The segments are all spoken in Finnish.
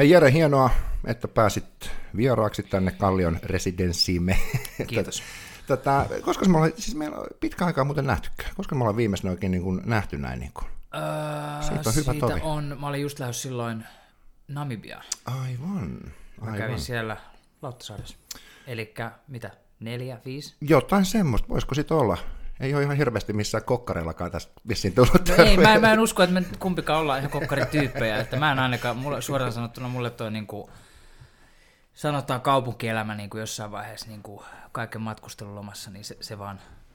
Hei Jere, hienoa, että pääsit vieraaksi tänne Kallion residenssiimme. Kiitos. Koska me ollaan, siis meillä on pitkä aikaa muuten nähtykään, koska me ollaan viimeisen oikein niin kuin nähty näin. Niin kuin. Siitä on hyvä tovi. Mä olin just lähdössä silloin Namibiaan. Aivan. Mä kävin siellä Lauttasaaressa. Elikkä mitä, 4, 5? Jotain semmoista, voisiko sit olla? Ei ole ihan hirveästi missään kokkareillakaan tässä vissiin tullut. No ei, mä en usko, että me kumpikaan ollaan ihan kokkarityyppejä, että mä en ainakaan, suoraan sanottuna mulle toi niinku, sanotaan kaupunkielämä niinku jossain vaiheessa niinku kaiken matkustelulomassa, niin se vaan,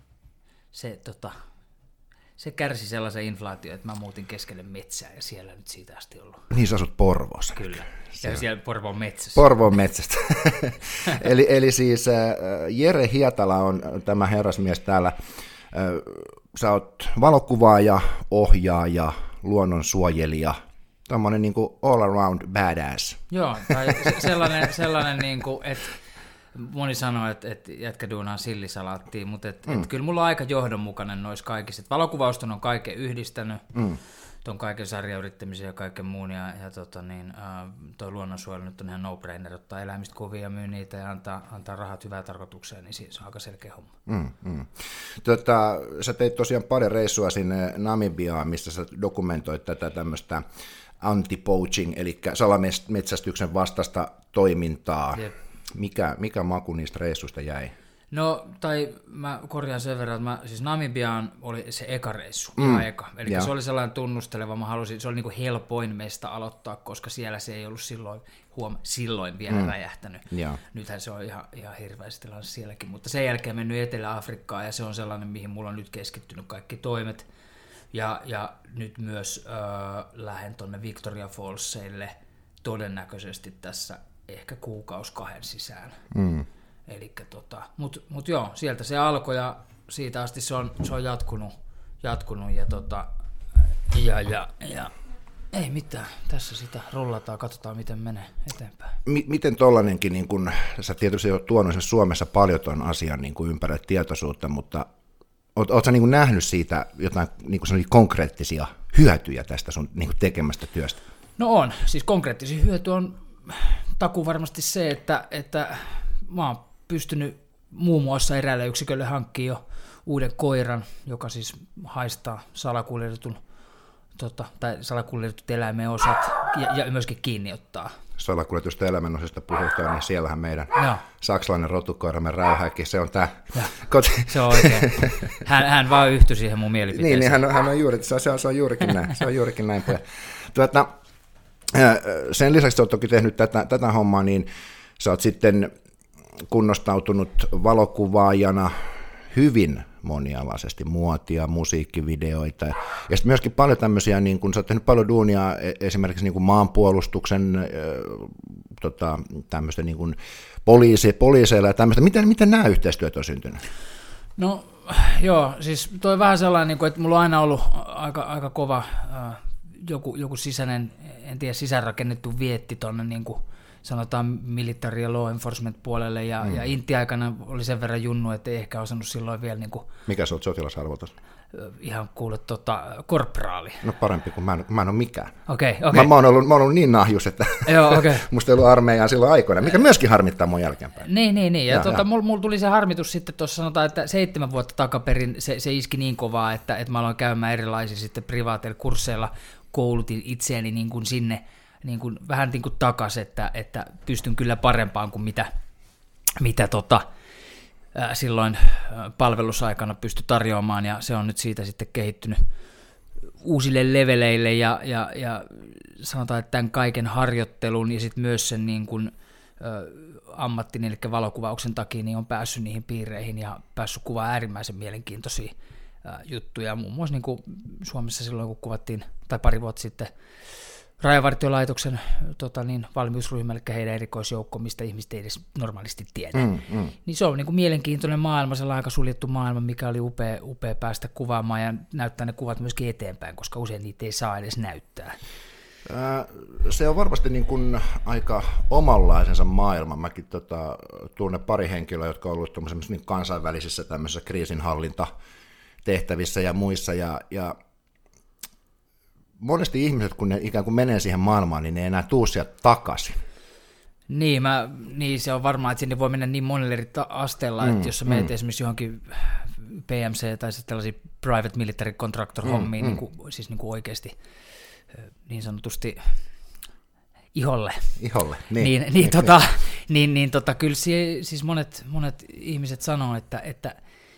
se kärsi sellaisen inflaation, että mä muutin keskelle metsää ja siellä nyt siitä asti ollut. Niin sä asut Porvoossa. Kyllä, ja siellä Porvoon metsässä. Porvoon metsästä. eli siis Jere Hietala on tämä herrasmies täällä. Sä oot valokuvaaja, ohjaaja, luonnonsuojelija, tommonen niinku all around badass. Joo, tai sellainen niinku, että moni sanoo, että jätkä duunaa sillisalaattia, mutta kyllä mulla on aika johdonmukainen noissa kaikissa. Valokuvauston on kaiken yhdistänyt, tuon kaiken sarjayrittämisen ja kaiken muun, ja toi luonnonsuojelu nyt on ihan no-brainer, ottaa eläimistä kuvia ja myy niitä ja antaa rahat hyvään tarkoitukseen, niin se on aika selkeä homma. Sä teit tosiaan pari reissua sinne Namibiaan, missä sä dokumentoit tätä tämmöistä anti-poaching, eli salametsästyksen vastaista toimintaa. Jep. Mikä maku niistä reissuista jäi? No, tai mä korjaan sen verran, että siis Namibiaan oli se eka reissu, ihan eka. Eli se oli sellainen tunnusteleva, se oli niinku helpoin mesta aloittaa, koska siellä se ei ollut silloin vielä räjähtänyt. Nythän se on ihan hirveästi tilanne sielläkin, mutta sen jälkeen mennyt Etelä-Afrikkaan, ja se on sellainen, mihin mulla on nyt keskittynyt kaikki toimet. Ja nyt myös lähden tuonne Victoria Fallsille todennäköisesti tässä ehkä 1-2 sisään. Elikkä mut joo, sieltä se alkoi ja siitä asti se on jatkunut ja ei mitään, tässä sitä rullataan, katsotaan miten menee eteenpäin. Miten tollanenkin, niin kun, sä tietysti oot tuonut sen Suomessa paljon ton asian niin kuin ympärillä tietoisuutta, mutta oot sä niin kuin nähnyt siitä jotain niin kuin konkreettisia hyötyjä tästä sun niin kuin tekemästä työstä? No on, siis konkreettisia hyötyjä on takuu varmasti se, että mä oon pystynyt muun muassa eräälle yksikölle hankkimaan jo uuden koiran, joka siis haistaa salakuljetut eläimen osat ja myöskin kiinni ottaa. Salakuljetusta eläimen osista puhutaan, niin siellähän meidän saksalainen rotukoiramme Räyhäkin, se on tämä. Se on oikein. Hän vaan yhtyi siihen mun mielipiteeseen. Niin hän on juuri, se on juurikin näin. Se on juurikin näin. Sen lisäksi olet toki tehnyt tätä hommaa, niin sä oot sitten kunnostautunut valokuvaajana hyvin monialaisesti, muotia, musiikkivideoita, ja sitten myöskin paljon tämmöisiä, niin kun sä oot tehnyt paljon duunia esimerkiksi niin kuin maanpuolustuksen, tämmöistä niin kuin poliiseilla ja tämmöistä. Miten nämä yhteistyöt on syntynyt? No joo, siis toi vähän sellainen, että mulla on aina ollut aika kova joku sisäinen, en tiedä, sisäänrakennettu vietti tuonne niin kuin sanotaan military ja law enforcement puolelle, ja intti-aikana oli sen verran junnu, että ei ehkä osannut silloin vielä niin kuin, mikä sä oot sotilasarvolta? Ihan kuule korporaali. No parempi kuin mä en ole mikään. Okei. Mä oon ollut niin nahjus, että musta ei ollut armeijaan silloin aikoina, mikä myöskin harmittaa mun jälkeenpäin. Niin. Ja mulla tuli se harmitus sitten tuossa, sanotaan, että 7 vuotta takaperin se iski niin kovaa, että mä aloin käymään erilaisilla sitten privaateilla kursseilla, koulutin itseäni niin kuin sinne niin kuin, vähän niin kuin takas, että pystyn kyllä parempaan kuin mitä silloin palvelusaikana pystyi tarjoamaan, ja se on nyt siitä sitten kehittynyt uusille leveleille, ja sanotaan, että tämän kaiken harjoittelun ja sitten myös sen niin kuin, ammattin, eli valokuvauksen takia, niin on päässyt niihin piireihin ja päässyt kuvaamaan äärimmäisen mielenkiintoisia juttuja, muun muassa niin kuin Suomessa silloin, kun kuvattiin, tai pari vuotta sitten, Rajavartiolaitoksen valmiusryhmä, eli heidän erikoisjoukko, mistä ihmiset ei edes normaalisti tiedä. Niin se on niin kuin mielenkiintoinen maailma, sellainen aika suljettu maailma, mikä oli upea päästä kuvaamaan ja näyttää ne kuvat myöskin eteenpäin, koska usein niitä ei saa edes näyttää. Se on varmasti niin kuin aika omanlaisensa maailma. Mäkin tunnen pari henkilöä, jotka ovat olleet niin kansainvälisissä tämmöisissä kriisinhallintatehtävissä ja muissa, ja monesti ihmiset, kun ne ikään kuin menee siihen maailmaan, niin ne ei enää tuu sieltä takaisin. Niin, se on varmaan, että sinne voi mennä niin monelle eri asteella, että jos sä menet esimerkiksi johonkin PMC tai sitten tällaisia private military contractor hommiin, siis niin kuin oikeasti niin sanotusti iholle, niin kyllä siis monet ihmiset sanoo, että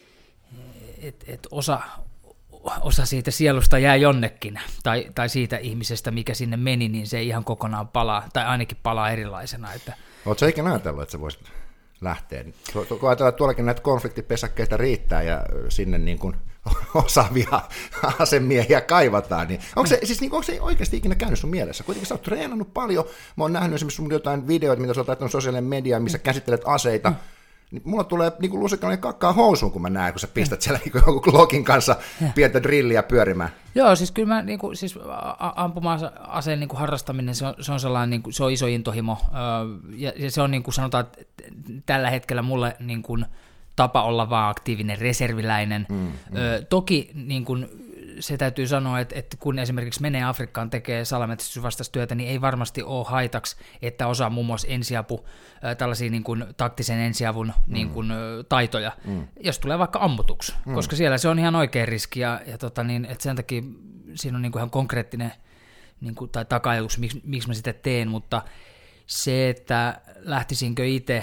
osa siitä sielusta jää jonnekin, tai siitä ihmisestä, mikä sinne meni, niin se ei ihan kokonaan palaa, tai ainakin palaa erilaisena. Oletko sä ikinä ajatellut, että sä voisit lähteä? Kun ajatellaan, että tuollakin näitä konfliktipesäkkeitä riittää, ja sinne niin kuin osaavia asemiehiä kaivataan, niin onko se oikeasti ikinä käynyt sun mielessä? Kuitenkin sä oot treenannut paljon, mä oon nähnyt esimerkiksi sun jotain videoita, mitä sä oot laittanut sosiaalinen media, missä käsittelet aseita, niin mulla tulee niin kuin lusikallinen kakkaa housuun, kun mä näen, kun sä pistät siellä niin joku Glockin kanssa pientä drilliä pyörimään. Joo, siis kyllä mä niin kuin, siis ampuma-aseen niin kuin harrastaminen, se on sellainen, niin kuin, se on iso intohimo, ja se on niin kuin sanotaan, että tällä hetkellä mulle niin kuin tapa olla vaan aktiivinen reserviläinen. Toki niin kuin, se täytyy sanoa, että kun esimerkiksi menee Afrikkaan tekee salametsästysvastaista työtä, niin ei varmasti ole haitaksi, että osaa muun muassa tällaisia niin kuin taktisen ensiavun niin kuin taitoja, jos tulee vaikka ammutuksi, koska siellä se on ihan oikea riski, ja että sen takia siinä on niin kuin ihan konkreettinen niin kuin, tai taka-ajatus, miksi mä sitä teen, mutta se, että lähtisinkö itse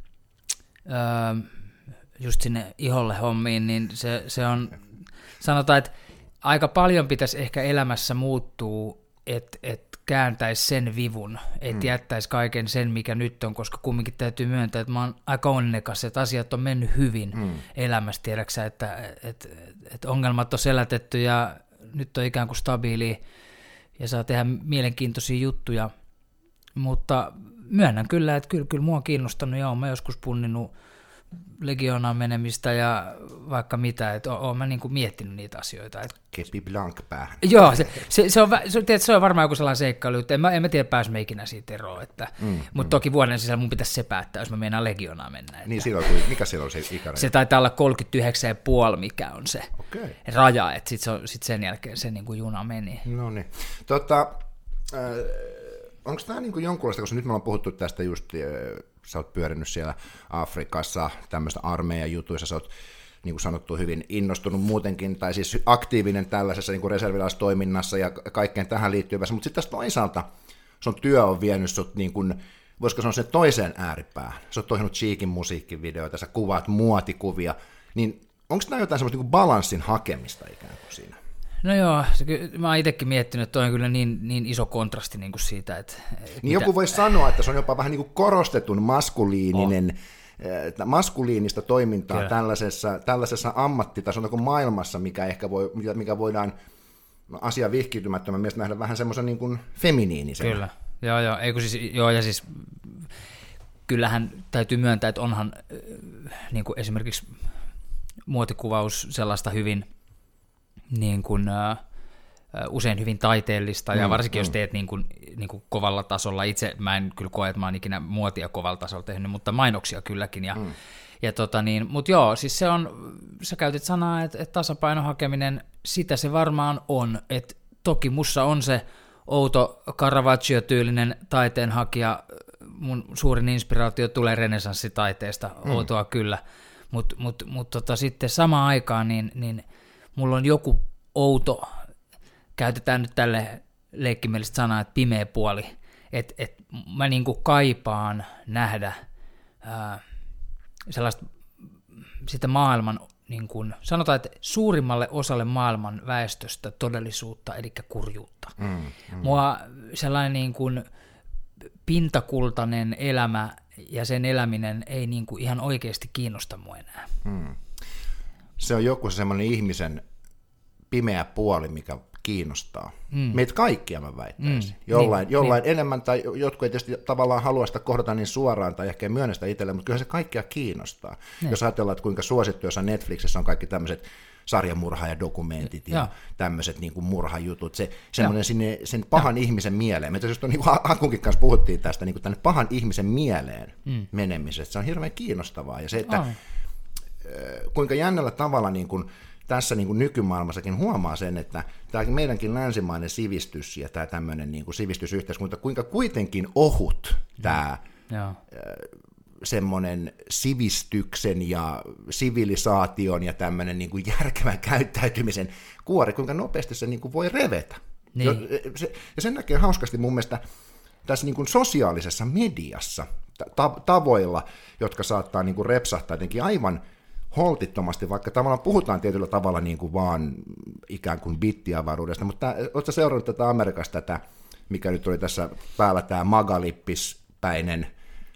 just sinne iholle hommiin, niin se on, sanotaan, että aika paljon pitäisi ehkä elämässä muuttua, että kääntäisi sen vivun, että jättäisi kaiken sen, mikä nyt on, koska kumminkin täytyy myöntää, että mä oon aika onnekas, että asiat on mennyt hyvin elämässä, tiedäksä, että ongelmat on selätetty ja nyt on ikään kuin stabiili ja saa tehdä mielenkiintoisia juttuja, mutta myönnän kyllä, että kyllä mua on kiinnostanut ja oon mä joskus punninnut Legionaan menemistä ja vaikka mitä, että olen mä niinku miettinyt niitä asioita. Kepi blank päähän. Joo, se on varmaan joku sellainen seikkailu, että en mä tiedä pääs me ikinä siitä eroon, mutta toki vuoden sisällä mun pitäisi se päättää, jos mä meinaan Legionaan mennä. Niin mikä silloin se ikäraja? Se taitaa olla 39,5, mikä on se raja, että sit sen jälkeen se niinku juna meni. No niin. Onko tämä niin jonkunlaista, koska nyt me ollaan puhuttu tästä just, sä oot pyörinyt siellä Afrikassa, tämmöistä armeijajutuissa, sä oot niin kuin sanottu hyvin innostunut muutenkin, tai siis aktiivinen tällaisessa niin kuin reservilaistoiminnassa ja kaikkeen tähän liittyvässä, mutta sitten tässä toisaalta sun työ on vienyt sut, niin kuin, voisiko sanoa sen toiseen ääripäähän, sä oot ohjannut Cheekin musiikkivideoita, sä kuvaat muotikuvia, niin onko tämä jotain semmoista niin kuin balanssin hakemista ikään kuin siinä? No joo, mä oon itsekin miettinyt, että toi on kyllä niin iso kontrasti niin kuin siitä, että niin joku voi sanoa, että se on jopa vähän niin kuin korostetun maskuliinista toimintaa tällaisessa ammattitason kuin maailmassa, mikä voidaan asian vihkiytymättömän mielestä nähdä vähän semmoisen niin kuin feminiinisen. Kyllä, ja siis kyllähän täytyy myöntää, että onhan niin kuin esimerkiksi muotikuvaus sellaista hyvin niin kuin, usein hyvin taiteellista, ja varsinkin jos teet niin kuin kovalla tasolla, itse mä en kyllä koe, että mä oon ikinä muotia kovalla tasolla tehnyt, mutta mainoksia kylläkin, mutta joo, siis se on, sä käytit sanaa, että tasapainon hakeminen, sitä se varmaan on, että toki mussa on se outo Caravaggio-tyylinen taiteenhakija, mun suurin inspiraatio tulee renessanssitaiteesta, outoa kyllä, mutta sitten samaan aikaan, niin mulla on joku outo, käytetään nyt tälle leikkimielistä sanaa, että pimeä puoli, että mä niinku kaipaan nähdä sellaista sitä maailman, niin kuin, sanotaan, että suurimmalle osalle maailman väestöstä todellisuutta, eli kurjuutta. Mua sellainen niin kuin pintakultainen elämä ja sen eläminen ei niin kuin ihan oikeasti kiinnosta mua enää. Se on joku semmoinen ihmisen pimeä puoli, mikä kiinnostaa. Meitä kaikkia mä väittäisin. Jollain enemmän, tai jotkut ei tietysti tavallaan halua sitä kohdata niin suoraan, tai ehkä ei myönnä sitä itselleen, mutta kyllä se kaikkia kiinnostaa. Jos ajatellaan, että kuinka suosittu, jossa Netflixissä on kaikki tämmöiset sarjamurhaajadokumentit ja tämmöiset niin kuin murhajutut, semmoinen sinne, sen pahan ihmisen mieleen. Me just niin kuin Akunkin kanssa puhuttiin tästä niin kuin tänne pahan ihmisen mieleen menemisestä. Se on hirveän kiinnostavaa. Ja se, että kuinka jännällä tavalla niin kuin tässä niin kuin nykymaailmassakin huomaa sen, että tämä meidänkin länsimainen sivistys ja tämä tämmöinen niin kuin sivistysyhteiskunta, kuinka kuitenkin ohut tämä semmoinen sivistyksen ja sivilisaation ja tämmöinen niin kuin järkevän käyttäytymisen kuori, kuinka nopeasti se niin kuin voi revetä. Niin. Ja sen näkee hauskasti mun mielestä tässä niin kuin sosiaalisessa mediassa tavoilla, jotka saattaa niin kuin repsahtaa jotenkin aivan holtittomasti, vaikka tavallaan puhutaan tietyllä tavalla niin kuin vaan ikään kuin bittiavaruudesta, mutta oletko seurannut tätä Amerikasta, mikä nyt oli tässä päällä, tämä magalippispäinen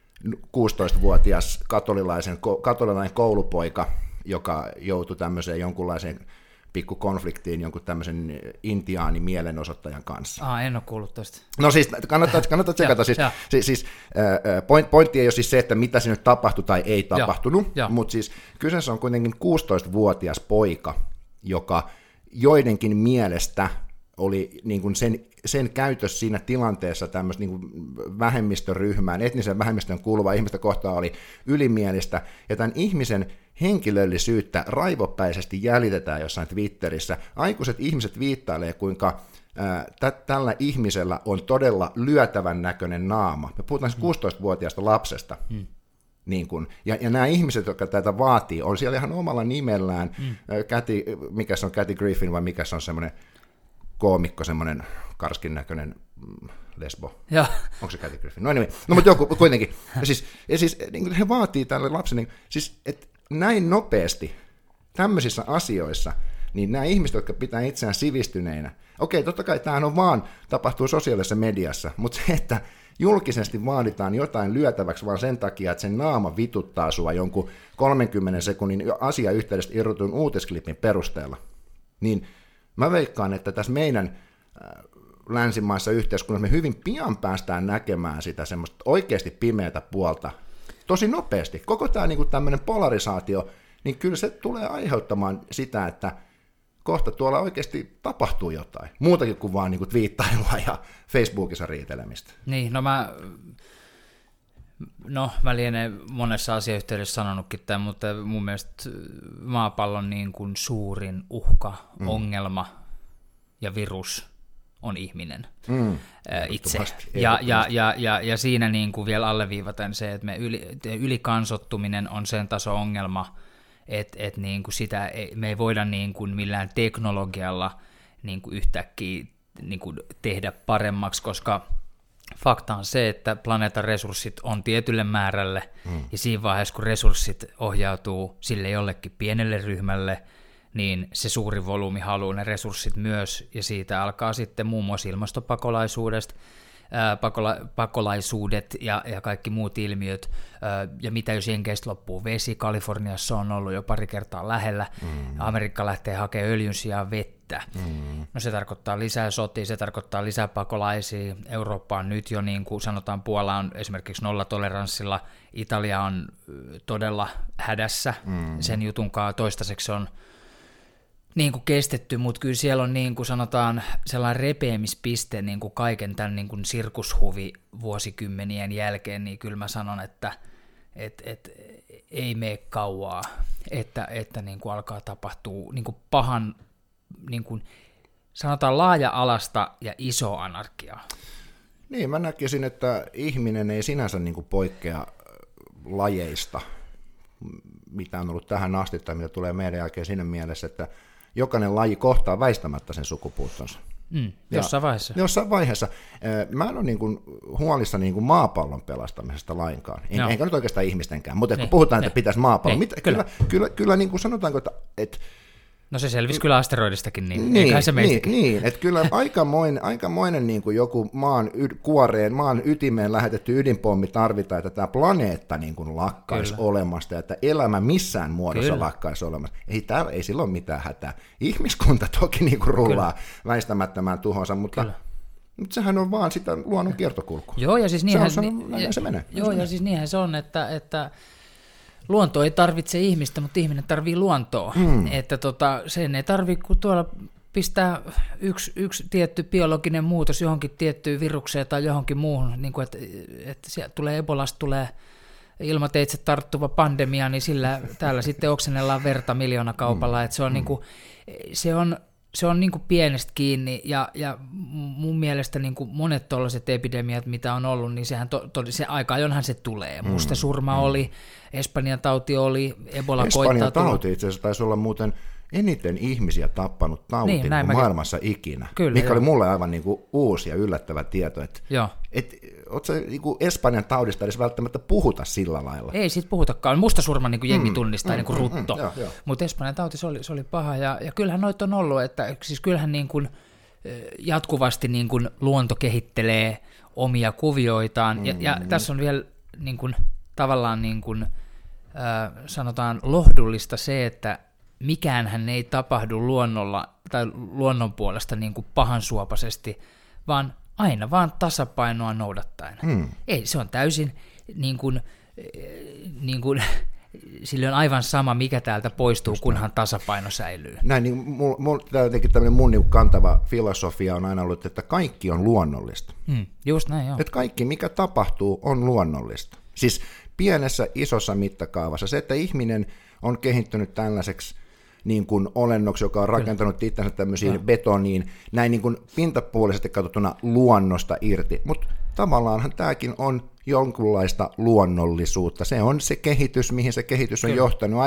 16-vuotias katolilainen koulupoika, joka joutui tämmöiseen jonkunlaiseen pikkukonfliktiin jonkun tämmöisen intiaani mielenosoittajan kanssa. En ole kuullut tästä. No siis kannattaa tsekata. Pointti ei ole siis se, että mitä siinä nyt tapahtui tai ei tapahtunut, mutta siis kyseessä on kuitenkin 16-vuotias poika, joka joidenkin mielestä oli niin kuin sen käytös siinä tilanteessa tämmöistä niin kuin vähemmistöryhmään, etnisen vähemmistön kuuluva ihmistä kohtaan oli ylimielistä, ja tämän ihmisen henkilöllisyyttä raivopäisesti jäljitetään jossain Twitterissä. Aikuiset ihmiset viittailee, kuinka tällä ihmisellä on todella lyötävän näköinen naama. Me puhutaan 16-vuotiaasta lapsesta. Niin kun, ja nämä ihmiset, jotka tätä vaatii, on siellä ihan omalla nimellään. Mikä se on, Kathy Griffin, vai mikä se on semmoinen koomikko, semmoinen karskin näköinen lesbo. Ja. Onko se Kathy Griffin? No anyway. No mutta joku kuitenkin. Ja siis niin he vaatii tälle lapselle, siis, että näin nopeasti tämmöisissä asioissa, niin nämä ihmiset, jotka pitää itseään sivistyneinä, okei, totta kai tämähän on vaan, tapahtuu sosiaalisessa mediassa, mutta se, että julkisesti vaaditaan jotain lyötäväksi vaan sen takia, että sen naama vituttaa sua jonkun 30 sekunnin asiayhteydestä irrotun uutisklipin perusteella, niin mä veikkaan, että tässä meidän länsimaissa yhteiskunnassa me hyvin pian päästään näkemään sitä semmoista oikeasti pimeätä puolta tosi nopeasti. Koko tämä niin kuin tämmöinen polarisaatio, niin kyllä se tulee aiheuttamaan sitä, että kohta tuolla oikeasti tapahtuu jotain. Muutakin kuin vaan niin kuin twiittailua ja Facebookissa riitelemistä. Niin, mä lienen monessa asiayhteydessä sanonutkin tämän, mutta mun mielestä maapallon niin kuin suurin uhka, ongelma ja virus on ihminen itse. Ja siinä niin kuin vielä alleviivaten se, että ylikansottuminen on sen taso ongelma, että niin kuin me ei voida niin kuin millään teknologialla niin kuin yhtäkkiä niin kuin tehdä paremmaksi, koska fakta on se, että planeetan resurssit on tietylle määrälle, ja siinä vaiheessa, kun resurssit ohjautuu sille jollekin pienelle ryhmälle, niin se suuri volyymi haluaa ne resurssit myös, ja siitä alkaa sitten muun muassa ilmastopakolaisuudesta, pakolaisuudet ja kaikki muut ilmiöt, ja mitä jos Jenkeistä loppuu vesi, Kaliforniassa on ollut jo pari kertaa lähellä, Amerikka lähtee hakemaan öljyn sijaan vettä. No se tarkoittaa lisää sotia, se tarkoittaa lisää pakolaisia, Eurooppa on nyt jo, niin kuin sanotaan, Puola on esimerkiksi nollatoleranssilla, Italia on todella hädässä, sen jutunkaan toistaiseksi on niin kuin kestetty, mutta kyllä siellä on niin kuin sanotaan sellainen repeämispiste niin kuin kaiken tämän niin kuin sirkushuvi vuosikymmenien jälkeen, niin kyllä mä sanon, että ei mene kauaa, että niin kuin alkaa tapahtua niin kuin pahan, niin kuin sanotaan laaja-alasta ja iso anarkiaa. Niin, mä näkisin, että ihminen ei sinänsä niin kuin poikkea lajeista, mitä on ollut tähän asti tai mitä tulee meidän jälkeen siinä mielessä, että jokainen laji kohtaa väistämättä sen sukupuuttonsa. Jossain vaiheessa. Mä en ole niin kuin huolissa niin kuin maapallon pelastamisesta lainkaan. Enkä nyt oikeastaan ihmistenkään, mutta kun puhutaan, että pitäisi maapallon. Kyllä niin kuin sanotaanko, että no se selvisi kyllä asteroidistakin, niin eiköhän se meistäkin. Niin, että kyllä aikamoinen niin kuin joku maan ytimeen lähetetty ydinpommi tarvitaan, että tämä planeetta niin kuin lakkaisi olemasta, ja että elämä missään muodossa lakkaisi olemasta. Ei silloin mitään hätää. Ihmiskunta toki niin kuin rullaa väistämättömään tuhonsa, mutta sehän on vaan sitä luonnon kiertokulkua. Joo, ja siis niinhän se on, että luonto ei tarvitse ihmistä, mutta ihminen tarvitsee luontoa. Että sen ei tarvitse, kun tuolla pistää yksi tietty biologinen muutos johonkin tiettyyn virukseen tai johonkin muuhun, niin kuin että sieltä tulee Ebolasta, tulee ilmateitse tarttuva pandemia, niin täällä sitten oksennellaan verta miljoonakaupalla, että se on niinku, se on niin kuin pienestä kiinni, ja mun mielestä niin kuin monet tuollaiset epidemiat, mitä on ollut, niin sehän se aika ajoinhan se tulee. Mustasurma oli, Espanjan tauti oli, Ebola koittaa Espanjan tauti itse asiassa taisi olla muuten eniten ihmisiä tappanut tauti niin maailmassa ikinä, kyllä, mikä oli mulle aivan niin kuin uusi ja yllättävä tieto, että ootko sä niin kuin Espanjan taudista edes välttämättä puhuta sillä lailla? Ei siitä puhutakaan, mustasurma niin kuin jengi tunnistaa niin kuin rutto, mutta Espanjan tauti se oli paha, ja kyllähän noita on ollut, että siis kyllähän niin kuin jatkuvasti niin kuin luonto kehittelee omia kuvioitaan, ja tässä on vielä niin kuin, tavallaan niin kuin, sanotaan lohdullista se, että mikäänhän ei tapahdu luonnolla tai luonnon puolesta niin kuin pahansuopaisesti, vaan aina vaan tasapainoa noudattaen. Ei, se on täysin niin kuin, sillä on aivan sama, mikä täältä poistuu, kunhan tasapaino säilyy. Näin, niin tämä jotenkin tämmöinen mun niin kantava filosofia on aina ollut, että kaikki on luonnollista. Just näin, joo. Että kaikki, mikä tapahtuu, on luonnollista. Siis pienessä, isossa mittakaavassa. Se, että ihminen on kehittynyt tällaiseksi niin kuin olennoksi, joka on rakentanut itsensä tämmöisiin betoniin, näin niin kuin pintapuolisesti katsottuna luonnosta irti. Mutta tavallaanhan tämäkin on jonkunlaista luonnollisuutta. Se on se kehitys, mihin se kehitys on johtanut.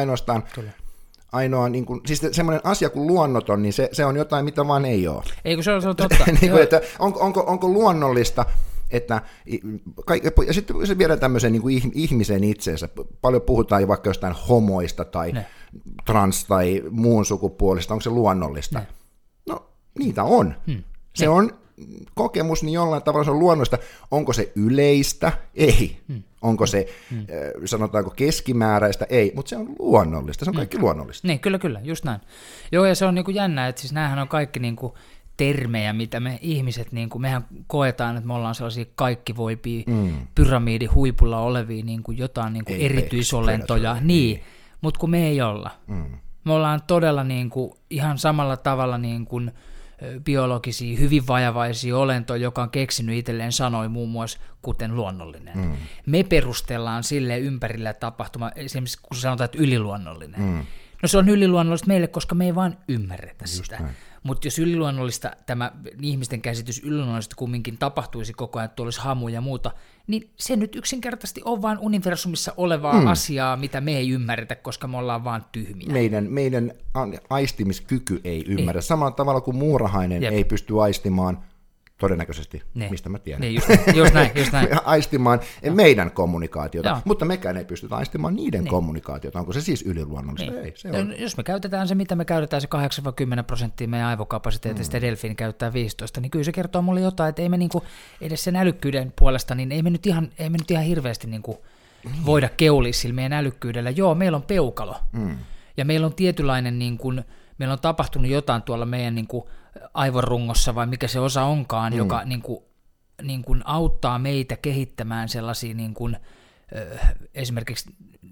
Ainoa niin kuin, siis semmoinen asia kuin luonnoton, niin se on jotain, mitä vaan ei ole. Eikö se on totta? niin kuin, että onko luonnollista, että, ja sitten se viedään tämmöiseen niin kuin ihmisen itseensä. Paljon puhutaan jo vaikka jostain homoista tai trans- tai muun sukupuolista. Onko se luonnollista? No, niitä on. Se on kokemus, niin jollain tavalla se on luonnollista. Onko se yleistä? Ei. Onko se, sanotaanko keskimääräistä? Ei, mutta se on luonnollista. Se on kaikki luonnollista. Niin, kyllä, just näin. Joo, ja se on niin kuin jännä, että siis näähän on kaikki niin kuin termejä, mitä me ihmiset, niin kuin mehän koetaan, että me ollaan sellaisia kaikkivoipia pyramidin huipulla olevia niin kuin jotain niin kuin erityisolentoja, mutta kun me ei olla. Me ollaan todella niin kuin, ihan samalla tavalla niin kuin biologisia, hyvin vajavaisia olentoja, joka on keksinyt itselleen sanoi muun muassa kuten luonnollinen. Me perustellaan sille ympärillä tapahtuma, esimerkiksi kun sanotaan, että yliluonnollinen. No se on yliluonnollista meille, koska me ei vaan ymmärretä sitä. Mutta jos yliluonnollista, tämä ihmisten käsitys yliluonnollista kumminkin tapahtuisi koko ajan, että tuolla olisi hamuja ja muuta, niin se nyt yksinkertaisesti on vain universumissa olevaa asiaa, mitä me ei ymmärretä, koska me ollaan vaan tyhmiä. Meidän aistimiskyky ei ymmärrä. Samalla tavalla kuin muurahainen ei pysty aistimaan, todennäköisesti, mistä mä tiedän. Just näin. Aistimaan meidän kommunikaatiota, mutta mekään ei pystytä aistimaan niiden kommunikaatiota. Onko se siis yliluonnollista? Ei, se on. Jos me käytetään se, mitä me käytetään, se 8-10% meidän aivokapasiteetista, delfiini käyttää 15, niin kyllä se kertoo mulle jotain, että ei me niinku, edes sen älykkyyden puolesta, niin ei me nyt ihan hirveästi niinku voida keulia sillä meidän älykkyydellä. Joo, meillä on peukalo, ja meillä on tietynlainen, niin kuin, meillä on tapahtunut jotain tuolla meidän niin kuin aivorungossa, vai mikä se osa onkaan, joka niin kuin auttaa meitä kehittämään sellaisia niin kuin, esimerkiksi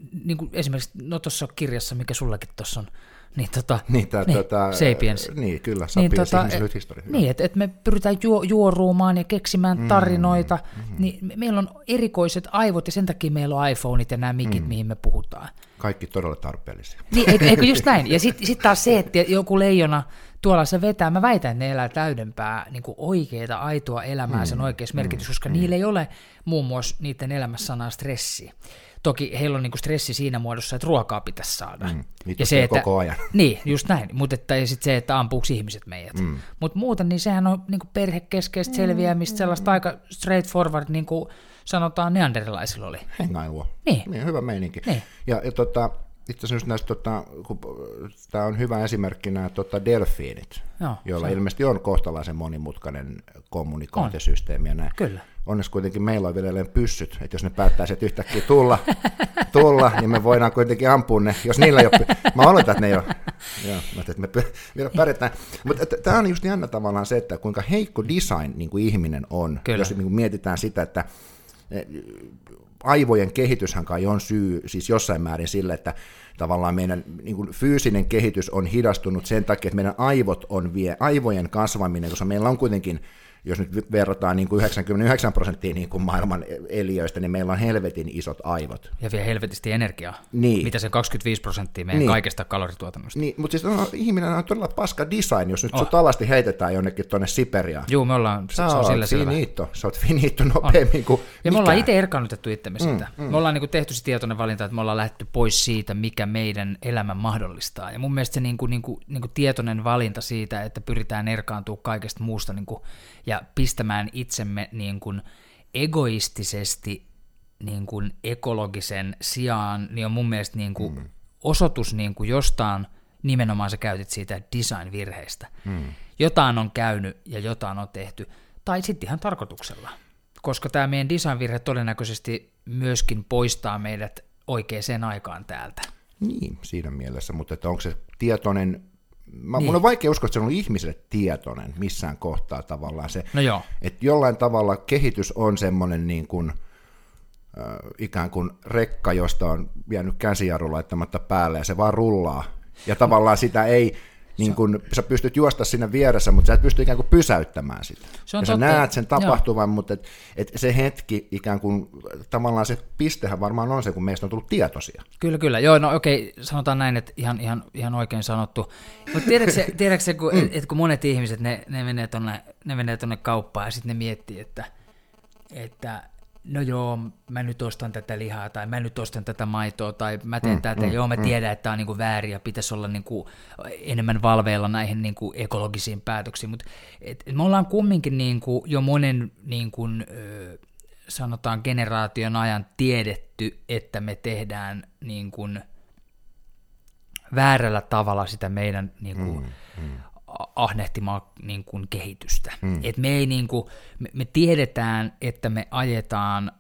no tuossa kirjassa, mikä sullakin tuossa on, Sapiens. Niin, kyllä, Sapiens, ihmisen nyt historia. Niin, että me pyritään juoruumaan ja keksimään tarinoita, niin meillä on erikoiset aivot, ja sen takia meillä on iPhoneit ja nämä mikit, mihin me puhutaan. Kaikki todella tarpeellisia. Niin, eikö just näin? Ja sitten taas se, että joku leijona tuolla se vetää, mä väitän, että ne elää täydempää niin kuin oikeaa, aitoa elämää sen oikeassa merkitys, koska niillä ei ole muun muassa niiden elämässä sanaa stressi. Toki heillä on niinku stressi siinä muodossa, että ruokaa pitäisi saada. Ja se, että, koko ajan. Niin, just näin. Mutta ja sitten se, että ampuuko ihmiset meidät. Mutta muuten, niin sehän on niinku perhekeskeistä selviämistä, sellaista aika straightforward, niin kuin sanotaan neanderlaisilla oli. Hengailua. Niin, hyvä meininki. Niin. Ja itse asiassa näistä, tämä on hyvä esimerkki nämä delfiinit, joilla ilmeisesti on kohtalaisen monimutkainen kommunikaatiosysteemi. Ja näin. Kyllä. Onneksi kuitenkin meillä on vielä pyssyt, että jos ne päättää sieltä yhtäkkiä tulla, niin me voidaan kuitenkin ampua ne, jos niillä ei ole. Mä oletan, että ne ei ole. Joo, että me vielä pärjätään. Mutta tämä on just jännä tavallaan se, että kuinka heikko design niin kuin ihminen on, Kyllä. jos niin kuin mietitään sitä, että aivojen kehityshän kai on syy siis jossain määrin sille, että tavallaan meidän niin kuin fyysinen kehitys on hidastunut sen takia, että meidän aivojen kasvaminen, koska meillä on kuitenkin jos nyt verrataan niin kuin 99% niin kuin maailman eliöistä, niin meillä on helvetin isot aivot. Ja vielä helvetisti energiaa. Niin. Mitä se 25% meidän kaikesta kalorituotannosta. Niin, mutta siis ihminen on todella paska design, jos nyt sut alasti heitetään jonnekin tuonne Siperiaan. Joo, me ollaan, se on sillä selvä. Sä oot finito nopeammin kuin ja me ollaan itse erkaannutettu itsemme siitä. Me ollaan niin kuin tehty se tietoinen valinta, että me ollaan lähdetty pois siitä, mikä meidän elämän mahdollistaa. Ja mun mielestä se niin kuin tietoinen valinta siitä, että pyritään erkaantumaan kaikesta muusta niin kuin, ja pistämään itsemme niin kuin egoistisesti niin kuin ekologisen sijaan, niin on mun mielestä niin kuin osoitus niin kuin jostain, nimenomaan sä käytit siitä design-virheestä. Jotain on käynyt ja jotain on tehty, tai sitten ihan tarkoituksella, koska tämä meidän design-virhe todennäköisesti myöskin poistaa meidät oikeaan aikaan täältä. Niin, siinä mielessä, mutta että onko se tietoinen, mun on vaikea uskoa, että se on ollut ihmiselle tietoinen missään kohtaa tavallaan se, että jollain tavalla kehitys on semmoinen niin kuin, ikään kuin rekka, josta on jäänyt käsijarru laittamatta päälle ja se vaan rullaa. Ja tavallaan sitä ei, niin kuin, sä pystyt juosta sinne vieressä, mutta sä et pysty ikään kuin pysäyttämään sitä. Ja sä näet sen tapahtuvan, mutta et se hetki ikään kuin, tavallaan se pistehän varmaan on se, kun meistä on tullut tietoisia. Kyllä. Joo, no okei, sanotaan näin, että ihan oikein sanottu. Mutta tiedätkö se, kun monet ihmiset, ne menee tonne kauppaan ja sitten ne miettii, että no joo, mä nyt ostan tätä lihaa, tai mä nyt ostan tätä maitoa, tai mä teen tätä, mä tiedän, että tää on niinku väärin, ja pitäisi olla niinku enemmän valveilla näihin niinku ekologisiin päätöksiin, mutta me ollaan kumminkin niinku jo monen niinku, sanotaan generaation ajan tiedetty, että me tehdään niinku väärällä tavalla sitä meidän niinku, ahnehtimaa niin kuin kehitystä. Et me, ei, niin kuin, me tiedetään, että me ajetaan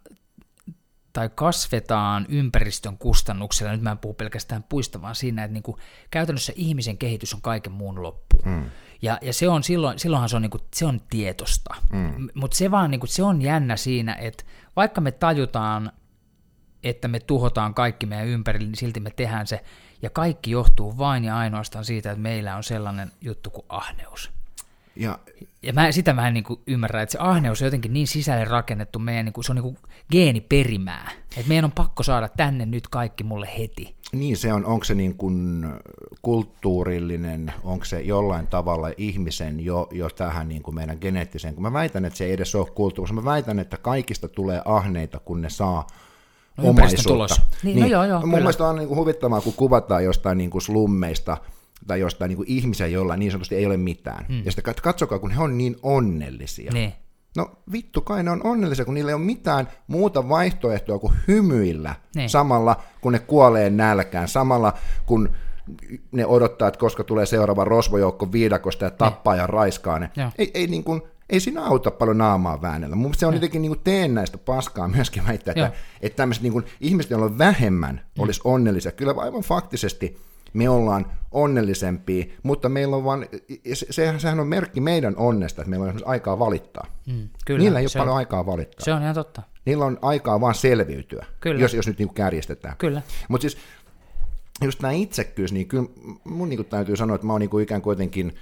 tai kasvetaan ympäristön kustannuksella, nyt mä en puhu pelkästään puista, vaan siinä, että niin kuin, käytännössä ihmisen kehitys on kaiken muun loppu. Ja se on silloinhan se on, niin kuin, se on tietosta. Mutta se vaan niin kuin, se on jännä siinä, että vaikka me tajutaan, että me tuhotaan kaikki meidän ympärillä, niin silti me tehdään se, ja kaikki johtuu vain ja ainoastaan siitä, että meillä on sellainen juttu kuin ahneus. Ja sitä mä en niin kuin ymmärrä, että se ahneus on jotenkin niin sisälle rakennettu, meidän, niin kuin, se on niin kuin geeniperimää, että meidän on pakko saada tänne nyt kaikki mulle heti. Niin se on, onko se niin kuin kulttuurillinen, onko se jollain tavalla ihmisen jo tähän niin kuin meidän geneettiseen, kun mä väitän, että se ei edes ole kulttuurissa, mä väitän, että kaikista tulee ahneita, kun ne saa omaisuutta. Niin. Joo, mun mielestä on niin kuin huvittavaa, kun kuvataan jostain niin kuin slummeista tai jostain niin kuin ihmisiä, joilla niin sanotusti ei ole mitään. Ja sitten katsokaa, kun he on niin onnellisia. Niin. No vittu kai ne on onnellisia, kun niillä ei ole mitään muuta vaihtoehtoa kuin hymyillä samalla, kun ne kuolee nälkään, samalla kun ne odottaa, että koska tulee seuraava rosvojoukko viidakosta ja tappaa ja raiskaa ne. Ei niin kuin, ei siinä auta paljon naamaa väännellä. Mun mielestä se on jotenkin niin kuin teennäistä paskaa myöskin väittää, että tämmöiset niin kuin ihmiset, joilla on vähemmän, olisi onnellisia. Kyllä aivan faktisesti me ollaan onnellisempia, mutta meillä on vaan, sehän on merkki meidän onnesta, että meillä on esimerkiksi aikaa valittaa. Kyllä, niillä ei ole paljon aikaa valittaa. Se on ihan totta. Niillä on aikaa vaan selviytyä, jos nyt niin kuin kärjestetään. Kyllä. Mutta siis just tämä itsekkyys, niin kyllä mun niin kuin täytyy sanoa, että mä oon niin kuin ikään kuin jotenkin,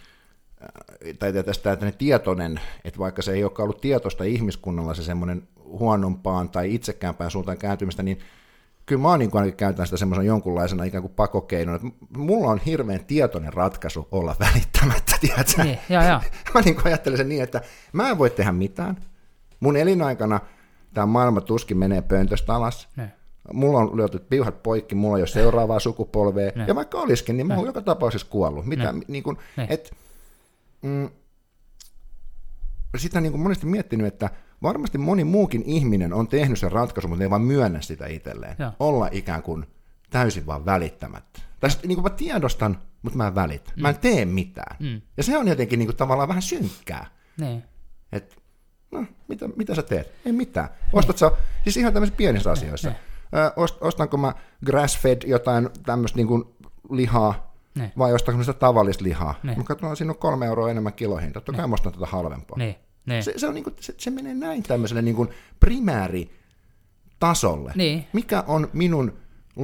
tai tästä tietoinen, että vaikka se ei olekaan ollut tietoista ihmiskunnalla se semmoinen huonompaan tai itsekäämpään suuntaan kääntymistä, niin kyllä mä oon niin ainakin käytän sitä semmoisen jonkunlaisena ikään kuin pakokeinona, että mulla on hirveän tietoinen ratkaisu olla välittämättä, tiedätkö? Niin, mä niin ajattelen sen niin, että mä en voi tehdä mitään. Mun elinaikana tämä maailma tuskin menee pöntöstä alas. Mulla on lyöty piuhat poikki, mulla ei ole seuraavaa sukupolvea, ja vaikka olisikin, niin mä oon joka tapauksessa kuollut. Sitä niin kuin monesti miettinyt, että varmasti moni muukin ihminen on tehnyt sen ratkaisun, mutta ei vaan myönnä sitä itselleen. Olla ikään kuin täysin vaan välittämättä. Tai niin kuin mä tiedostan, mutta mä en välitä. Mä en tee mitään. Ja se on jotenkin niin kuin tavallaan vähän synkkää. Että no, mitä sä teet? Ei mitään. Ostat sä, siis ihan tämmöisissä pienissä asioissa. Ostanko mä grass-fed jotain tämmöistä niin kuin lihaa, vai ostaako sitä tavallista lihaa? Mä katson, siinä on 3 € enemmän kilohinta. Totta kai mä ostan tätä halvempaa. Se on niin kuin, se menee näin tämmöiselle niin kuin primääritasolle. Mikä on minun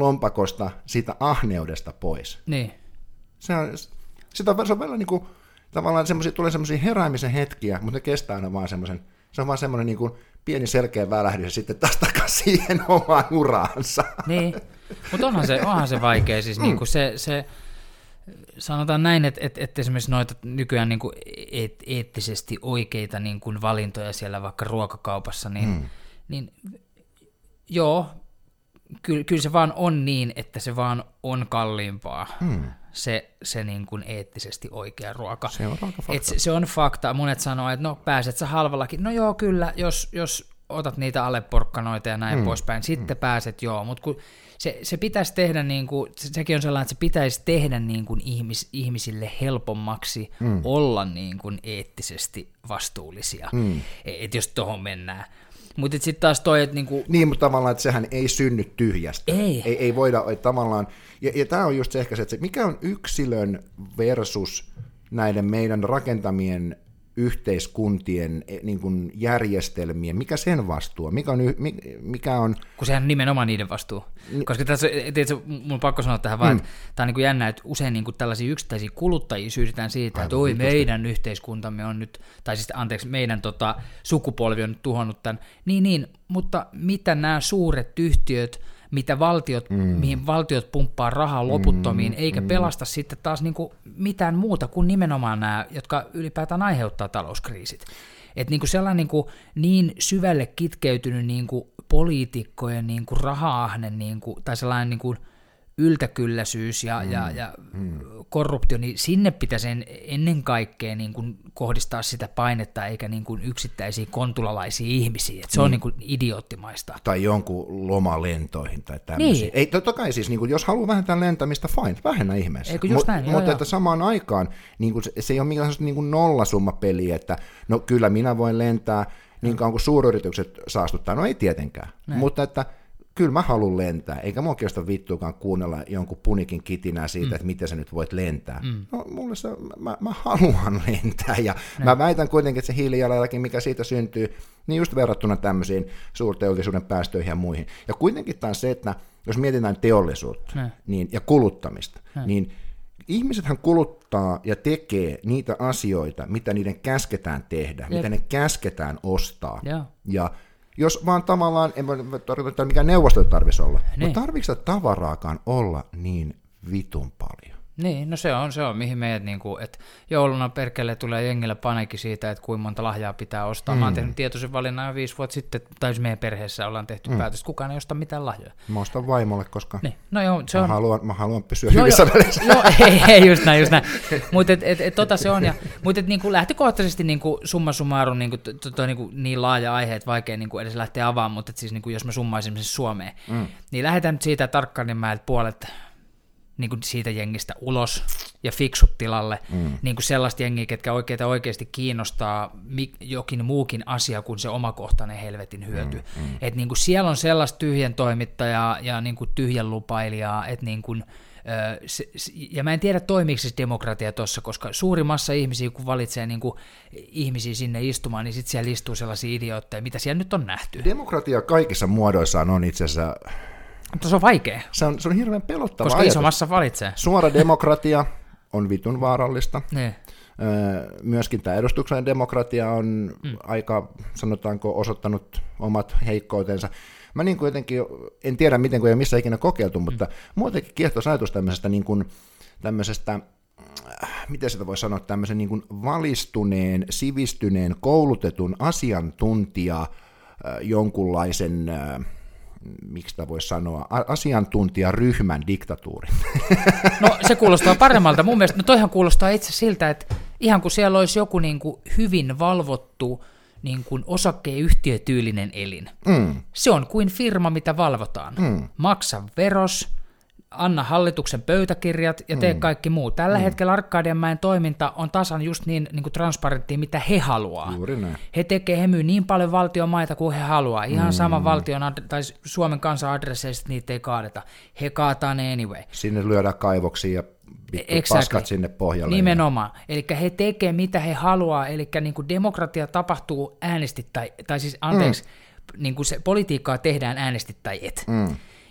lompakosta siitä ahneudesta pois? Se on välillä niin kuin, tavallaan tulee semmoisia heräämisen hetkiä, mutta ne kestää aina vaan semmoisen, se on vaan semmoinen niin kuin pieni selkeä välähdys ja sitten taas takaisin siihen omaan uraansa. Niin, mutta onhan se vaikea, siis niin kuin se sanotaan näin, että esimerkiksi noita nykyään niin kuin eettisesti oikeita niin kuin valintoja siellä vaikka ruokakaupassa, niin joo, kyllä se vaan on niin, että se vaan on kalliimpaa, se niin kuin eettisesti oikea ruoka. Se on fakta. Se on fakta. Monet sanoo, että no pääset sä halvallakin. No joo, kyllä, jos otat niitä aleporkkanoita ja näin poispäin, sitten pääset joo, mutta kun se pitäisi tehdä, niin kuin, sekin on sellainen, että se pitäisi tehdä niin kuin ihmisille helpommaksi olla niin kuin eettisesti vastuullisia, että jos tuohon mennään. Mutta sitten taas toi, että niinku... Niin, mutta tavallaan, että sehän ei synny tyhjästä. Ei voida tavallaan... Ja tämä on just se ehkä se, että mikä on yksilön versus näiden meidän rakentamien yhteiskuntien niin kuin järjestelmien, mikä sen vastuu on? Mikä on... Kun sehän on nimenomaan niiden vastuu. Koska tässä, tiedätkö, mun on pakko sanoa tähän vaan, että tämä on niin kuin jännä, että usein niin kuin tällaisia yksittäisiä kuluttajia syytetään siitä, että oi meidän yhteiskuntamme on nyt, tai siis anteeksi, meidän sukupolvi on nyt tuhonnut tämän. Niin, mutta mitä nämä suuret yhtiöt, mihin valtiot pumppaa rahaa loputtomiin, eikä pelasta sitten taas niinku mitään muuta kuin nimenomaan nämä, jotka ylipäätään aiheuttaa talouskriisit. Että niinku sellainen niinku niin syvälle kitkeytynyt niinku poliitikkojen niinku raha-ahne tai sellainen niinku yltäkylläisyys ja korruptio, niin sinne pitäisi ennen kaikkea niin kuin kohdistaa sitä painetta, eikä niin kuin yksittäisiä kontulalaisia ihmisiä. Että se on niin kuin idioottimaista. Tai jonkun lomalentoihin tai tämmöisiä. Niin. Ei, totta kai siis, niin kuin, jos haluaa vähentää lentämistä, fine, vähennä ihmeessä. Eikö just näin? Mutta että samaan aikaan niin kuin se ei ole mikään niin kuin nollasummapeli, että no kyllä minä voin lentää niin kauan kuin suuryritykset saastuttaa. No ei tietenkään, mutta että kyllä mä haluan lentää, eikä mua kiinnosta vittuakaan kuunnella jonkun punikin kitinää siitä, että miten sä nyt voit lentää. No mulle mä haluan lentää, ja mä väitän kuitenkin, että se hiilijalanjälki, mikä siitä syntyy, niin just verrattuna tämmöisiin suurteollisuuden päästöihin ja muihin. Ja kuitenkin taas se, että jos mietitään teollisuutta ja kuluttamista, niin ihmisethän kuluttaa ja tekee niitä asioita, mitä niiden käsketään tehdä, mitä ne käsketään ostaa. Ja jos vaan tavallaan, en tarkoita, että mikä neuvosto tarvitsisi olla, mutta tarvitsetko tavaraakaan olla niin vitun paljon? Niin, no se on mihin meidät, niinku, että jouluna perkele tulee jengillä paniikki siitä, että kuinka monta lahjaa pitää ostaa. Mä oon tehnyt tietoisen valinnan jo 5 vuotta sitten, tai meidän perheessä ollaan tehty päätös, että kukaan ei osta mitään lahjoja. Mä ostan vaimolle, koska no joo, se on... mä haluan pysyä hyvissä väleissä. Joo, ei just näin. Mutta tota se on, mutta niinku lähtökohtaisesti niinku summa summarum niinku, niinku, niin laaja aihe, että vaikea niinku edes lähteä avaamaan, mutta siis niinku, jos mä summaisin sen Suomeen, niin lähdetään nyt siitä Tarkkaniemeltä puolet niin kuin siitä jengistä ulos ja fiksut tilalle, niin kuin sellaista jengiä, ketkä oikeasti kiinnostaa jokin muukin asia kuin se omakohtainen helvetin hyöty. Että niin kuin siellä on sellaista tyhjän toimittajaa ja niin kuin tyhjän lupailijaa, että niin kuin, ja mä en tiedä toimiiko siis demokratia tuossa, koska suuri massa ihmisiä, kun valitsee niin kuin ihmisiä sinne istumaan, niin sitten siellä istuu sellaisia idiootteja, mitä siellä nyt on nähty. Demokratia kaikissa muodoissaan on itse asiassa... Mutta se on vaikea. Se on hirveän pelottava koska ajatus. Iso massa valitsee. Suora demokratia on vitun vaarallista. Ne. Myöskin tämä edustuksellinen demokratia on aika, sanotaanko, osoittanut omat heikkoutensa. Mä niin kuin jotenkin, en tiedä miten, kun ei ole missään ikinä kokeiltu, mutta muutenkin kiehtoisa ajatus tämmöisestä, miten sitä voi sanoa, tämmöisen niin kuin valistuneen, sivistyneen, koulutetun asiantuntija jonkunlaisen... miksi sitä voi sanoa, asiantuntijaryhmän diktatuuri. No se kuulostaa paremmalta. Mun mielestä, no toihan kuulostaa itse siltä, että ihan kun siellä olisi joku niin kuin hyvin valvottu niin kuin osakeyhtiötyylinen elin. Se on kuin firma, mitä valvotaan. Maksa veros, anna hallituksen pöytäkirjat ja tee kaikki muu. Tällä hetkellä Arkadianmäen toiminta on tasan just niin kuin transparenttia, mitä he haluaa. Juuri näin. He myy niin paljon valtiomaita kuin he haluaa. Ihan sama valtion tai Suomen kansan adresseista niitä ei kaadeta. He kaataa ne anyway. Sinne lyödään kaivoksia ja paskat sinne pohjalle. Nimenomaan. Eli he tekee mitä he haluaa. Eli niin kuin demokratia tapahtuu äänesti tai siis anteeksi, niin kuin se politiikkaa tehdään äänesti tai et.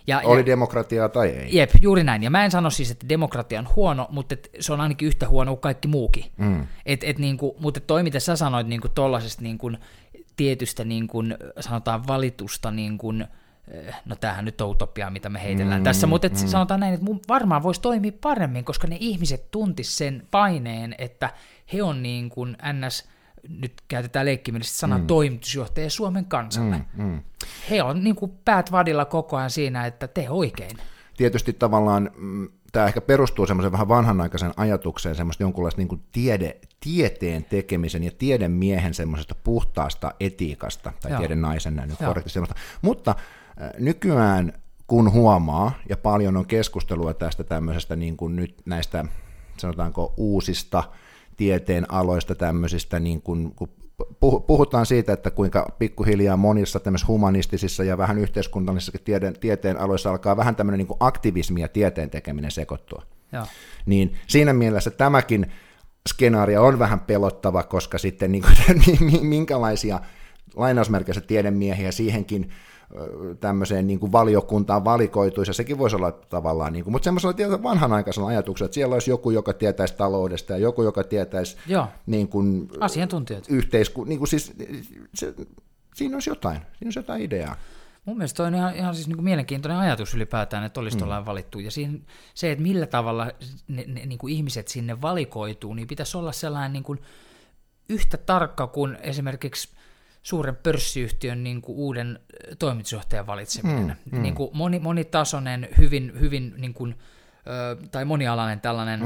Oli demokratiaa tai ei. Jep, juuri näin. Ja mä en sano siis, että demokratia on huono, mutta se on ainakin yhtä huono kuin kaikki muukin. Mutta toi, mitä sä sanoit niin tuollaisesta niin tietystä niin kuin, sanotaan valitusta, niin kuin, no tämähän nyt on utopiaa, mitä me heitellään tässä, mutta sanotaan näin, että varmaan voisi toimia paremmin, koska ne ihmiset tuntis sen paineen, että he on niin kuin NS, nyt käytetään leikkimielisesti sanaa toimitusjohtaja Suomen kansalle. He on niin kuin päät vadilla koko ajan siinä, että tee oikein. Tietysti tavallaan tämä ehkä perustuu semmoisen vähän vanhanaikaisen ajatukseen, semmoista jonkunlaista niin kuin tieteen tekemisen ja tiedemiehen semmoisesta puhtaasta etiikasta, tai tiedenaisen näin nyt korrekti semmoista. Mutta nykyään, kun huomaa, ja paljon on keskustelua tästä tämmöisestä niin kuin nyt näistä, sanotaanko uusista tieteen aloista tämmöisistä, niin kun puhutaan siitä, että kuinka pikkuhiljaa monissa tämmöisissä humanistisissa ja vähän yhteiskunnallisissa tieteen aloissa alkaa vähän tämmöinen niin kuin aktivismi ja tieteen tekeminen sekoittua. Joo. Niin siinä mielessä tämäkin skenaario on vähän pelottava, koska sitten niin kuin, minkälaisia lainausmerkeissä tiedemiehiä siihenkin tämmöiseen niin kuin valiokuntaan valikoituisi, ja sekin voisi olla tavallaan, niin kuin, mutta semmoisella vanhanaikaisella ajatuksella, että siellä olisi joku, joka tietäisi taloudesta, ja joku, joka tietäisi niin kuin, asiantuntijat. Niin kuin siis, siinä olisi jotain ideaa. Mun mielestä toi on ihan siis niin kuin mielenkiintoinen ajatus ylipäätään, että olisi tuollainen valittu, ja se, että millä tavalla ne niin kuin ihmiset sinne valikoituu, niin pitäisi olla sellainen niin kuin yhtä tarkka kuin esimerkiksi suuren pörssiyhtiön niin kuin uuden toimitusjohtajan valitseminen. Niin kuin monitasoinen, hyvin niin kuin, tai monialainen tällainen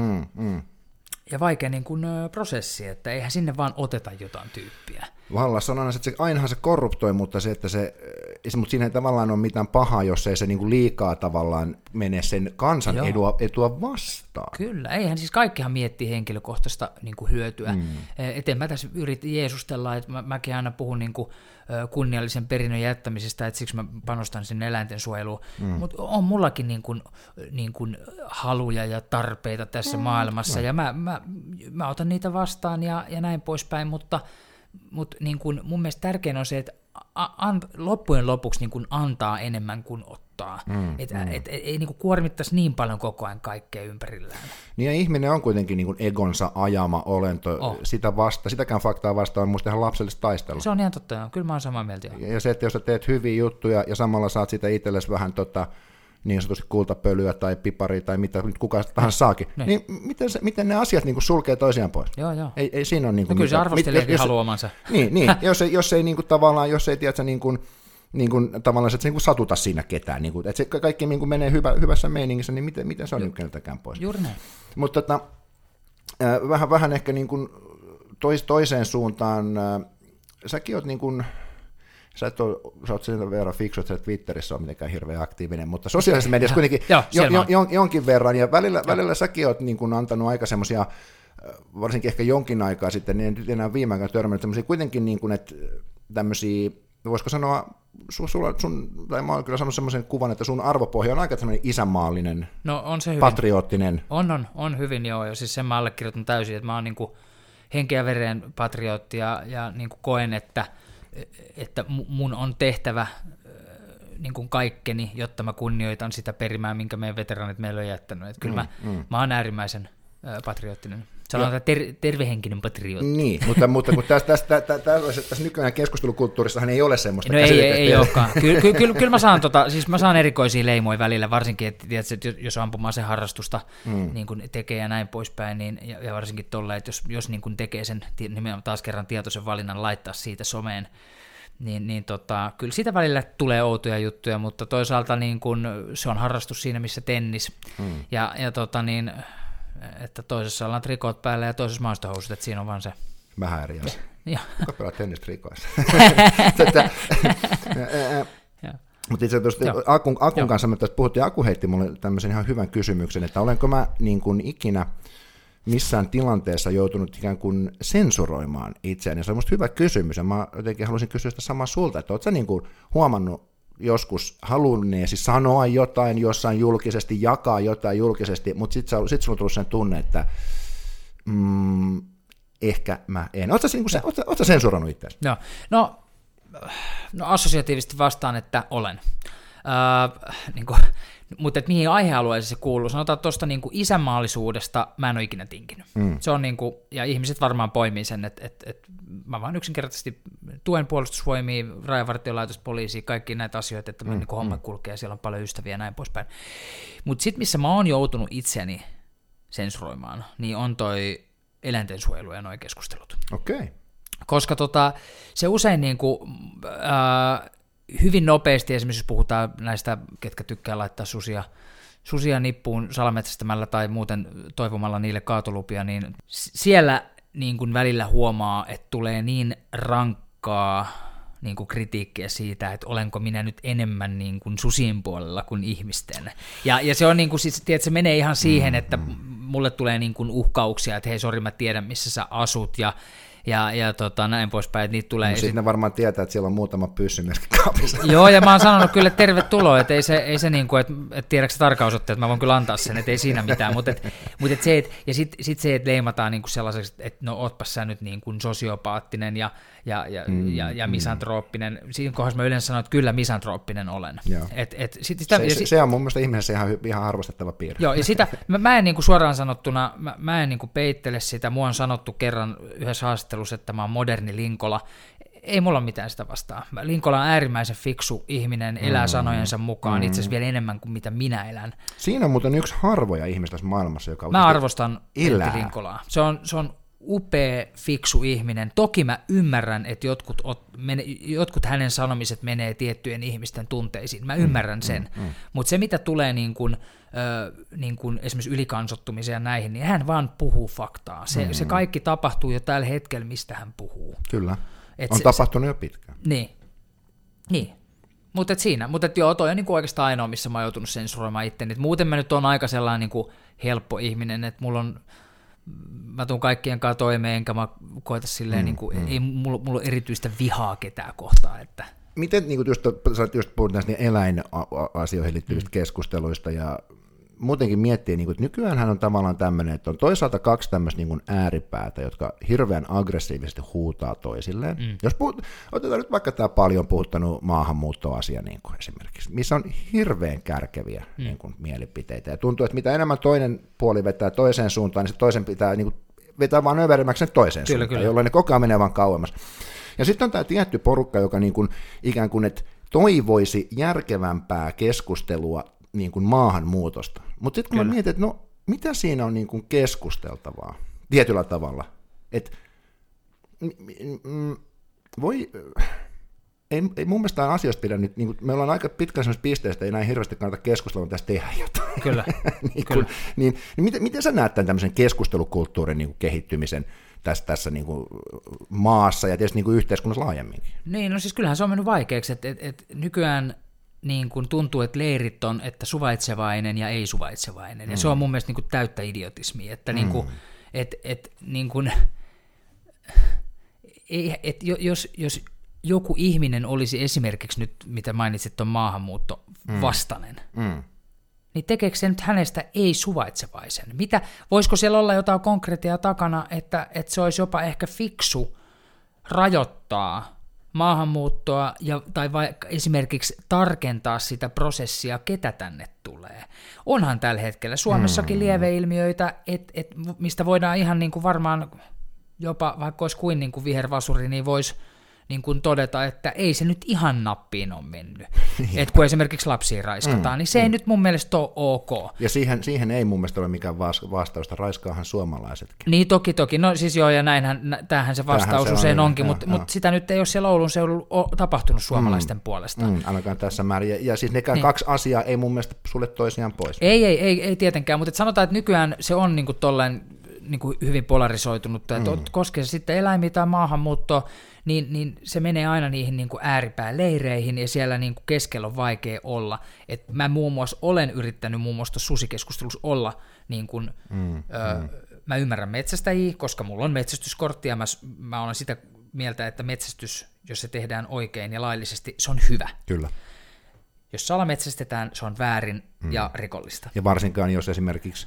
ja vaikea niin kuin, prosessi, että eihän sinne vaan oteta jotain tyyppiä. Vallassa on aina, että ainahan se korruptoi, mutta mutta siinä ei tavallaan ole mitään pahaa, jos ei se niin kuin liikaa tavallaan mene sen kansan etua vastaan. Kyllä, eihän siis kaikkihan miettii henkilökohtaista niin kuin hyötyä. Et en mä tässä yritä jeesustella, että mäkin aina puhun niin kuin kunniallisen perinnön jättämisestä, että siksi mä panostan sinne eläinten suojeluun, mutta on mullakin niin kuin haluja ja tarpeita tässä maailmassa, ja mä otan niitä vastaan ja näin poispäin, mutta niin kuin mun mielestä tärkein on se, että loppujen lopuksi niin kuin antaa enemmän kuin ottaa. Ei niin kuin kuormittaisi niin paljon koko ajan kaikkea ympärillään. Niin ja ihminen on kuitenkin niin kuin egonsa ajama olento. Sitäkään faktaa vastaan on musta ihan lapsellista taistelua. Se on ihan totta, kyllä mä oon samaa mieltä. Ja se, että jos sä teet hyviä juttuja ja samalla saat sitä itsellesi vähän niin sanotusti kultapölyä tai piparia tai mitä nyt kuka tahansa saakin, niin miten ne asiat niin kuin sulkee toisiaan pois? Joo. Ei siinä ole niin kuin kyllä se arvostelijakin haluaa omansa. Niin, jos ei niin kuin tavallaan, jos ei tiedä niin kuin tavallaan, että se niin kuin satuta siinä ketään, niin kuin, että se kaikki niin kuin menee hyvässä meiningissä, niin miten se on nyt keneltäkään pois? Juuri näin. Mutta vähän ehkä niin kuin toiseen suuntaan, säkin oot niin kuin, sä oot sen verran fiksu, että Twitterissä on mitenkään hirveän aktiivinen, mutta sosiaalisessa mediassa kuitenkin jonkin verran, ja välillä säkin oot niin kuin antanut aika semmoisia, varsinkin ehkä jonkin aikaa sitten, niin en nyt enää viime aikoina törmännyt semmoisia kuitenkin, niin kuin, että tämmöisiä, voisiko sanoa, tai mä oon kyllä sanonut semmoisen kuvan, että sun arvopohja on aika semmoinen isänmaallinen, on se hyvin. Patriottinen. On hyvin, joo, ja siis sen mä allekirjoitan täysin, että mä oon niin kuin henken ja veren patriotti, ja niin kuin koen, että mun on tehtävä niin kuin kaikkeni, jotta mä kunnioitan sitä perimää, minkä meidän veteranit meille on jättänyt. Että kyllä mä oon äärimmäisen patriottinen. Sanotaan tervehenkinen patriotti. Niin, mutta kun tässä nykyään keskustelukulttuurissahan ei ole semmoista käsitettä. Ei olekaan. Kyllä mä saan, siis mä saan erikoisia leimoja välillä, varsinkin, että jos ampuma-aseharrastusta niin kun tekee ja näin poispäin, niin, ja varsinkin tolle, että jos niin kun tekee sen nimenomaan taas kerran tietoisen valinnan laittaa siitä someen, niin kyllä siitä välillä tulee outoja juttuja, mutta toisaalta niin kun se on harrastus siinä, missä tennis. Ja että toisessa ollaan trikot päällä ja toisessa maastohousut, että siinä on vaan se. Vähän eri asia. Kuka pelaa tennistrikoissa? Mutta itse asiassa Akun kanssa me tässä puhuttiin, Aku heitti mulle tämmöisen ihan hyvän kysymyksen, että olenko mä niin kuin ikinä missään tilanteessa joutunut ikään kuin sensuroimaan itseäni. Se on musta hyvä kysymys, ja mä jotenkin haluaisin kysyä sitä samaa sulta, että ootko sä niin kuin huomannut joskus halunneesi sanoa jotain jossain julkisesti, jakaa jotain julkisesti, mutta sitten sulla on tullut sen tunne, että ehkä mä en. Ootko sä sensurannut itseäsi? No assosiatiivisesti vastaan, että olen. Niin kuin, mutta mihin aihealueeseen se kuuluu? Sanotaan tuosta niin isänmaallisuudesta mä en ole ikinä tinkinyt. Se on niin kuin, ja ihmiset varmaan poimii sen, että mä vaan yksinkertaisesti tuen puolustusvoimia, rajavartiolaitosta, poliisia, kaikki näitä asioita, että niin homma kulkee ja siellä on paljon ystäviä ja näin poispäin. Mutta sitten missä mä oon joutunut itseni sensuroimaan, niin on toi eläintensuojelu ja nuo keskustelut. Okei. Koska se usein niin kuin, hyvin nopeasti, esimerkiksi jos puhutaan näistä, ketkä tykkää laittaa susia nippuun salametsästämällä tai muuten toivomalla niille kaatolupia, niin siellä niin kuin välillä huomaa, että tulee niin rankkaa niin kuin kritiikkiä siitä, että olenko minä nyt enemmän niin kuin susien puolella kuin ihmisten. Ja se on niin kuin, siis, tiedät, se menee ihan siihen, että mulle tulee niin kuin uhkauksia, että hei sori mä tiedän missä sä asut ja näin poispäin, että niitä tulee. No sitten ne varmaan tietää, että siellä on muutama pyssy myöskin kaapissa. Joo, ja mä oon sanonut kyllä tervetuloa, että ei se niin kuin, että tiedätkö sä tarkausotte, että mä voin kyllä antaa sen, että ei siinä mitään, mutta se, ja sitten se, että leimataan niin kuin sellaiseksi, että no ootpas sä nyt niin kuin sosiopaattinen ja misantrooppinen. Siinä kohdassa mä yleensä sanon, että kyllä misantrooppinen olen. Se on mun mielestä ihmisessä ihan arvostettava piirre. Joo, ja sitä, mä en niin kuin suoraan sanottuna, mä en niin kuin peittele sitä, mua on sanottu kerran yhdessä haastattelussa, että mä oon moderni Linkola. Ei mulla ole mitään sitä vastaan. Linkola on äärimmäisen fiksu ihminen, elää sanojensa mukaan, itse asiassa vielä enemmän kuin mitä minä elän. Siinä on muuten yksi harvoja ihmistä tässä maailmassa, joka mä arvostan Linkolaa. Se on upea, fiksu ihminen. Toki mä ymmärrän, että jotkut hänen sanomiset menee tiettyjen ihmisten tunteisiin. Mä ymmärrän sen. Mutta se, mitä tulee niin kuin esimerkiksi ylikansottumiseen ja näihin, niin hän vaan puhuu faktaa. Se kaikki tapahtuu jo tällä hetkellä, mistä hän puhuu. Kyllä. On tapahtunut jo pitkään. Niin. Mutta joo, toi on niinku oikeastaan ainoa, missä mä oon joutunut sensuroimaan itteni. Muuten mä nyt oon aika sellainen niinku helppo ihminen, että mä tuun kaikkien kanssa toimeen, enkä mä koeta silleen, niinku, ei mulla ole erityistä vihaa ketään kohtaa. Että. Miten, niin just puhut näistä eläinasioihin liittyvistä keskusteluista ja muutenkin miettii, niin kuin, että nykyäänhän on tavallaan tämmöinen, että on toisaalta kaksi tämmöistä niin kuin ääripäätä, jotka hirveän aggressiivisesti huutaa toisilleen. Jos otetaan nyt vaikka tämä paljon puhuttanut maahanmuuttoasia niin kuin esimerkiksi, missä on hirveän kärkeviä niin kuin, mielipiteitä. Ja tuntuu, että mitä enemmän toinen puoli vetää toiseen suuntaan, niin se toisen pitää niin kuin, vetää vaan överimmäksi sen toiseen suuntaan, jolloin ne koko ajan menee vaan kauemmas. Ja sitten on tämä tietty porukka, joka niin kuin, ikään kuin että toivoisi järkevämpää keskustelua niin kuin maahanmuutosta. Mutta sitten kun mä mietin, että no mitä siinä on niin kuin keskusteltavaa tietyllä tavalla, että ei mun mielestä asioista pidä nyt, niin kuin, me ollaan aika pitkällä sellaisessa pisteestä, ei näin hirveästi kannata keskustella, mutta tästä tehdään jotain. Kyllä. niin miten sä näet tämän tämmöisen keskustelukulttuurin niin kuin kehittymisen tässä niin kuin maassa ja tietysti niin kuin yhteiskunnassa laajemminkin? Niin, no siis kyllähän se on mennyt vaikeaksi, että nykyään niin kuin tuntuu, että leirit on, että suvaitsevainen ja ei suvaitsevainen, ja se on mun mielestä niin kuin täyttä idiotismia, että niin kuin, niin kuin, jos joku ihminen olisi esimerkiksi nyt, mitä mainitsit, on maahanmuutto vastainen, niin tekeekö se nyt hänestä ei-suvaitsevaisen? Voisiko siellä olla jotain konkreettia takana, että se olisi jopa ehkä fiksu rajoittaa maahanmuuttoa tai vaikka esimerkiksi tarkentaa sitä prosessia, ketä tänne tulee. Onhan tällä hetkellä Suomessakin lieveilmiöitä, mistä voidaan ihan niin kuin varmaan jopa, vaikka olisi kuin, niin kuin vihervasuri, niin voisi niin kuin todeta, että ei se nyt ihan nappiin ole mennyt. Että kun esimerkiksi lapsia raiskataan, niin se ei nyt mun mielestä ole ok. Ja siihen ei mun mielestä ole mikään vastausta, raiskaahan suomalaisetkin. Niin toki, no siis joo, ja tämähän se vastaus usein onkin, mutta sitä nyt ei ole siellä Oulun seudulla tapahtunut suomalaisten puolesta. Ainakaan tässä määrin, ja siis nekään kaksi asiaa ei mun mielestä sulle toisiaan pois. Ei tietenkään, mutta sanotaan, että nykyään se on niin kuin tolleen, niin kuin hyvin polarisoitunutta, että koskee se sitten eläimiä tai maahanmuuttoa, niin se menee aina niihin niin kuin ääripääleireihin, ja siellä niin kuin keskellä on vaikea olla. Et mä muun muassa olen yrittänyt muun muassa susikeskustelussa olla, niin kuin, mä ymmärrän metsästäjiä, koska mulla on metsästyskortti, ja mä olen sitä mieltä, että metsästys, jos se tehdään oikein ja laillisesti, se on hyvä. Kyllä. Jos salametsästetään, se on väärin ja rikollista. Ja varsinkaan, jos esimerkiksi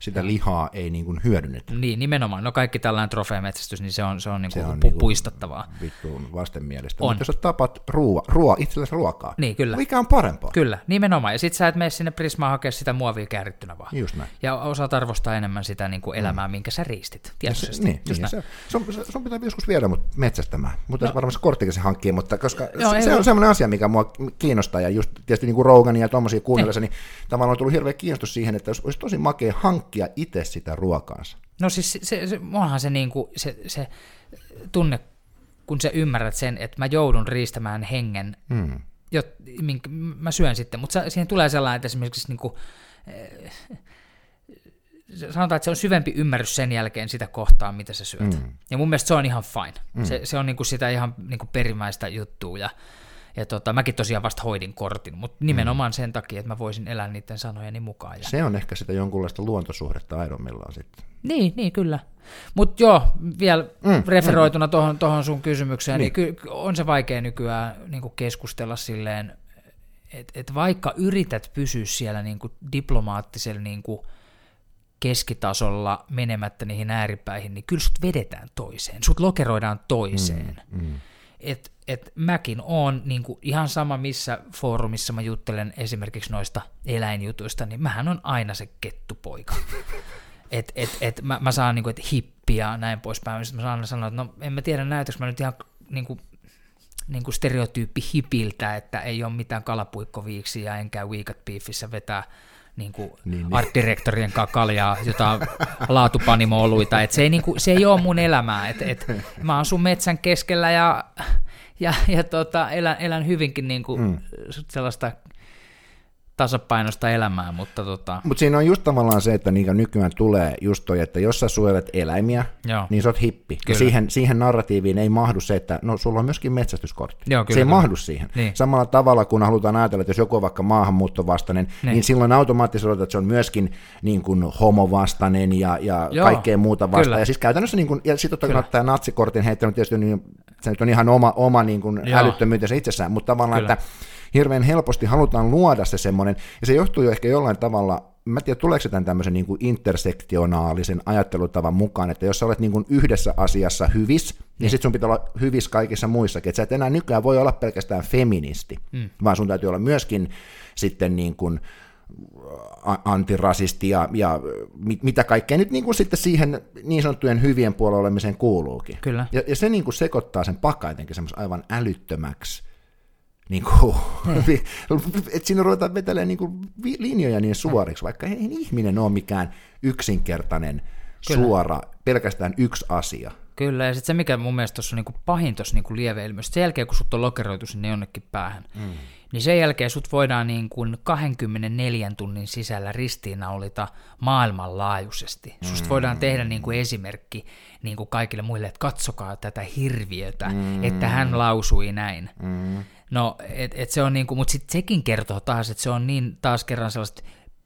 sitä lihaa ei niin kuin hyödynnetä. Niin, nimenomaan. No kaikki tällainen trofeemetsästys, niin se on niin kuin niinku puistattavaa. Vittuun vastenmielistä. On. Mutta jos sä tapat itsellesi ruokaa, niin, kyllä. mikä on parempaa? Kyllä, nimenomaan. Ja sit sä et mene sinne Prismaan hakea sitä muovia käärittynä vaan. Just näin. Ja osaat arvostaa enemmän sitä niin kuin elämää, minkä sä riistit. Tietoisesti. Sun pitää joskus viedä mut metsästämään. Mutta varmasti korttikin se hankkii, mutta koska se on semmoinen asia, mikä mua kiinnostaa. Ja just tietysti niin kuin Rogania ja tommosia kuunnellessa, niin tavallaan on tullut hirveä kiinnostus siihen, että olisi tosi makea hankkia itse sitä ruokaansa. No siis onhan se, niin kuin, se tunne, kun sä ymmärrät sen, että mä joudun riistämään hengen, minkä mä syön sitten, mutta siihen tulee sellainen, että esimerkiksi niin kuin, sanotaan, että se on syvempi ymmärrys sen jälkeen sitä kohtaa, mitä sä syöt. Ja mun mielestä se on ihan fine. Se on niin kuin sitä ihan niin kuin perimmäistä juttua. Ja mäkin tosiaan vasta hoidin kortin, mutta nimenomaan sen takia, että mä voisin elää niiden sanojeni mukaan. Se on ehkä sitä jonkunlaista luontosuhdetta aidommillaan sitten. Niin, kyllä. Mutta joo, vielä referoituna tuohon sun kysymykseen, niin on se vaikea nykyään niin kuin keskustella silleen, että vaikka yrität pysyä siellä niin kuin diplomaattisella niin kuin keskitasolla menemättä niihin ääripäihin, niin kyllä sut vedetään toiseen, sut lokeroidaan toiseen. Et mäkin oon niin kuin ihan sama, missä foorumissa mä juttelen esimerkiksi noista eläinjutuista, niin mähän on aina se kettupoika. Mä saan niinku, hippiä ja näin poispäin. Sitten mä saan sanoa, että no en mä tiedä, näytäks mä nyt ihan niinku stereotyyppi hipiltä, että ei ole mitään kalapuikkoviiksiä ja en käy Weekat Beefissä vetää niinku art-direktorien kaljaa, jotain laatupanimo-oluita. Se ei ole mun elämää. Mä asun metsän keskellä ja elän hyvinkin niinku sellaista tasapainosta elämää, mutta Mutta siinä on just tavallaan se, että niin nykyään tulee just toi, että jos sä suojelet eläimiä, niin sä oot hippi. Ja siihen narratiiviin ei mahdu se, että no sulla on myöskin metsästyskortti. Joo, se ei mahdu siihen. Niin. Samalla tavalla, kun halutaan ajatella, että jos joku on vaikka maahanmuuttovastainen, niin silloin automaattisesti odotetaan, että se on myöskin niin kuin homovastainen ja kaikkea muuta vastaan. Ja siis käytännössä, niin kuin, ja sitten totta kai tämä natsikortin heittänyt tietysti, niin se nyt on ihan oma niin kuin älyttömyytensä itsessään, mutta tavallaan, että hirveän helposti halutaan luoda se semmoinen, ja se johtuu jo ehkä jollain tavalla, mä en tiedä, tuleeko se tämän tämmöisen niin kuin intersektionaalisen ajattelutavan mukaan, että jos sä olet niin kuin yhdessä asiassa hyvis, niin sit sun pitää olla hyvis kaikissa muissakin, että sä et enää nykyään voi olla pelkästään feministi, vaan sun täytyy olla myöskin sitten niin kuin antirasisti ja mitä kaikkea nyt niin kuin sitten siihen niin sanottujen hyvien puolella olemiseen kuuluukin. Kyllä. Ja se niin kuin sekoittaa sen pakaitenkin semmoisen aivan älyttömäksi, että siinä ruvetaan vetelemään niin linjoja niin suoriksi, vaikka ei ihminen ole mikään yksinkertainen, suora, pelkästään yksi asia. Kyllä, ja sitten se, mikä mun mielestä tuossa on niin pahin tuossa niin lieveilmiössä, sen jälkeen kun sut on lokeroitu sinne jonnekin päähän, niin sen jälkeen sut voidaan niin kuin 24 tunnin sisällä ristiinnaulita maailmanlaajuisesti. Susta voidaan tehdä niin kuin esimerkki niin kuin kaikille muille, että katsokaa tätä hirviötä, että hän lausui näin. No, se on niinku, mutta sitten sekin kertoo taas, että se on niin taas kerran sellaista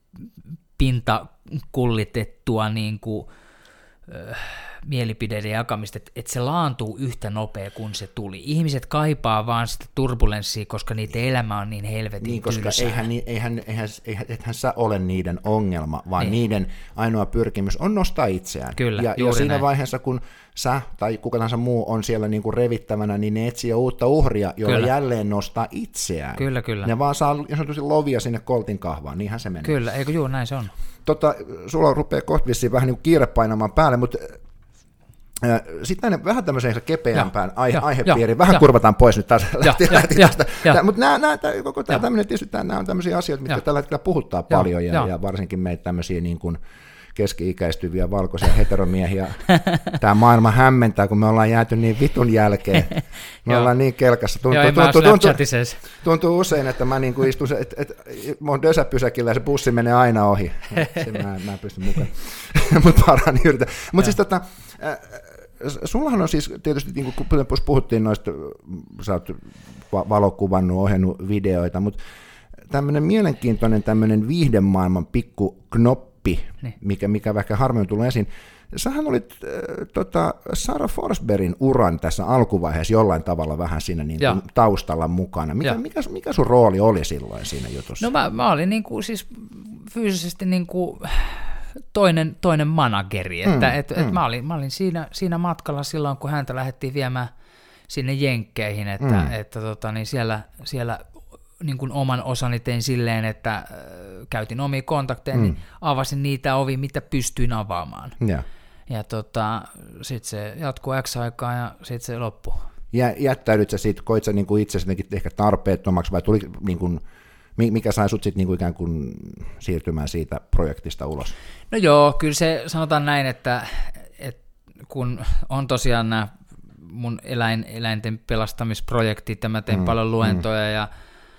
pintakullitettua niinku, mielipideiden jakamista, että se laantuu yhtä nopea kuin se tuli. Ihmiset kaipaa vaan sitä turbulenssia, koska niiden elämä on niin helvetin koska tylsää. Eihän sä ole niiden ongelma, vaan niiden ainoa pyrkimys on nostaa itseään. Kyllä, ja siinä vaiheessa, kun sä tai kuka tahansa muu on siellä niinku revittävänä, niin ne etsii uutta uhria, jolla jälleen nostaa itseään. Kyllä. Ne vaan saa sanotusti lovia sinne koltin kahvaan, niinhän se menee. Kyllä, eikö juu, näin se on. Sulla rupeaa kohta vissiin vähän niin kiire painamaan päälle, mutta sitten vähän tämmöiseen kepeämpään aihepiiriin, vähän kurvataan pois nyt taas. Mutta koko tämä tämmöinen, tietysti nämä on tämmöisiä asioita, mitkä tällä hetkellä puhuttaa paljon, ja varsinkin meitä tämmöisiä niin kuin keski-ikäistyviä valkoisia heteromiehiä. Tämä maailma hämmentää, kun me ollaan jääty niin vitun jälkeen. Me ollaan niin kelkassa. Tuntuu usein, että mä niin kuin istun, että mä oon dösäpysäkillä ja se bussi menee aina ohi. Mä en pysty mukaan. Mutta parhaan yritän. Mutta siis sullahan on siis tietysti, niin kuin puhuttiin noista, sä oot valokuvannut, ohjannut videoita, mutta tämmöinen mielenkiintoinen tämmöinen viihdemaailman pikku knoppi, mikä vaikka harmi on tullut esiin. Sähän olit Sarah Forsbergin uran tässä alkuvaiheessa jollain tavalla vähän siinä niin kuin taustalla mukana. Mikä sun rooli oli silloin siinä jutussa? No mä olin niin kuin, siis fyysisesti niin kuin toinen manageri, että mä olin siinä matkalla silloin, kun häntä lähdettiin viemään sinne Jenkkeihin, että niin siellä niin kuin oman osani tein silleen, että käytin omia kontakteja, niin avasin niitä ovia, mitä pystyin avaamaan. Ja sitten se jatkuu X aikaa ja sitten se loppui. Jättäydyt sä siitä, koit sä niinku itse ehkä tarpeettomaksi, vai tuli niinku, mikä sai sut sitten niinku ikään kuin siirtymään siitä projektista ulos? No joo, kyllä se sanotaan näin, että kun on tosiaan nämä mun eläinten pelastamisprojektit, ja mä tein paljon luentoja, ja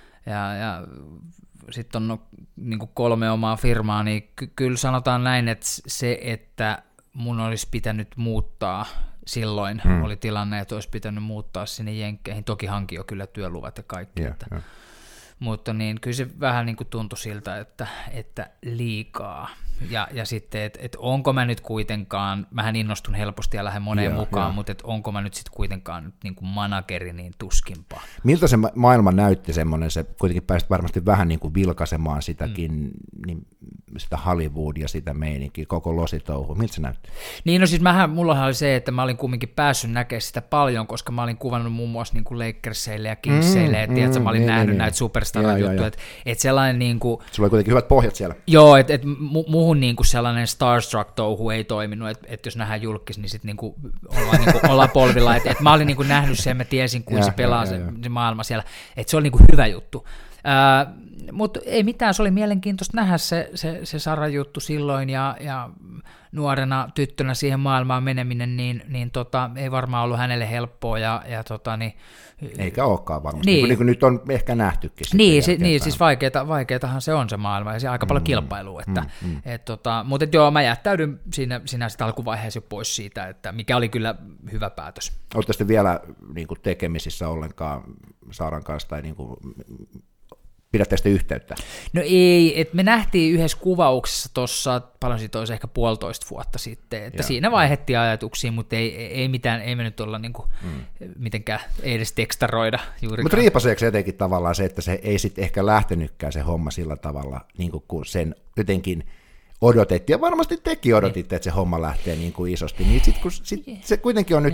sitten on niinku 3 omaa firmaa, niin kyllä sanotaan näin, että se, että mun olisi pitänyt muuttaa silloin, oli tilanne, että olisi pitänyt muuttaa sinne Jenkkeihin, toki hanki jo kyllä työluvat ja kaikki, mutta niin kyllä se vähän niin kuin tuntui siltä, että liikaa. Ja sitten, että onko mä nyt kuitenkaan, mähän innostun helposti ja lähden moneen mukaan, mutta että onko mä nyt sitten kuitenkaan nyt niin kuin manageri, niin tuskinpa. Miltä se maailma näytti semmoinen, se kuitenkin pääsit varmasti vähän niin kuin vilkaisemaan sitäkin, niin sitä Hollywoodia, sitä meininkiä, koko lositouhua, miltä se näytti? Niin no siis mullahan oli se, että mä olin kumminkin päässyt näkemään sitä paljon, koska mä olin kuvannut muun muassa niin kuin Lakersille ja Kingsille, että tiedätkö, mä olin nähnyt näitä superstar-juttuja, että sellainen niin kuin... Sulla oli kuitenkin hyvät pohjat siellä. Joo, että muuhun niin kuin sellainen starstruck-touhu ei toiminut, että jos nähdään julkis, niin sitten niin ollaan polvilla, että mä olin niin kuin nähnyt sen, mä tiesin, kuin se pelaa se maailma siellä, että se oli niin kuin hyvä juttu. Mutta ei mitään, se oli mielenkiintoista nähdä se Sara-juttu silloin, ja nuorena tyttönä siihen maailmaan meneminen, niin ei varmaan ollut hänelle helppoa, niin, eikä olekaan varmasti, niin kuin nyt on ehkä nähtykin. Siis vaikeatahan se on se maailma, ja se aika paljon kilpailua, mutta joo, mä jättäydyn siinä sitä alkuvaiheessa pois siitä, että mikä oli kyllä hyvä päätös. Oletteko sitten vielä niin kuin tekemisissä ollenkaan Saran kanssa, tai niin kuin, pidätte sitten yhteyttä? No ei, että me nähtiin yhdessä kuvauksessa tuossa, paljon siitä olisi ehkä 1,5 vuotta sitten, että siinä vaihdettiin ajatuksia, mutta ei mitään, ei me nyt olla niin kuin mitenkään, ei edes tekstaroida juurikaan. Mutta riipaseeko jotenkin tavallaan se, että se ei sitten ehkä lähtenytkään se homma sillä tavalla, niin kuin sen jotenkin odotettiin, ja varmasti tekin odotitte, että se homma lähtee niin kuin isosti, niin sitten kun se kuitenkin on nyt...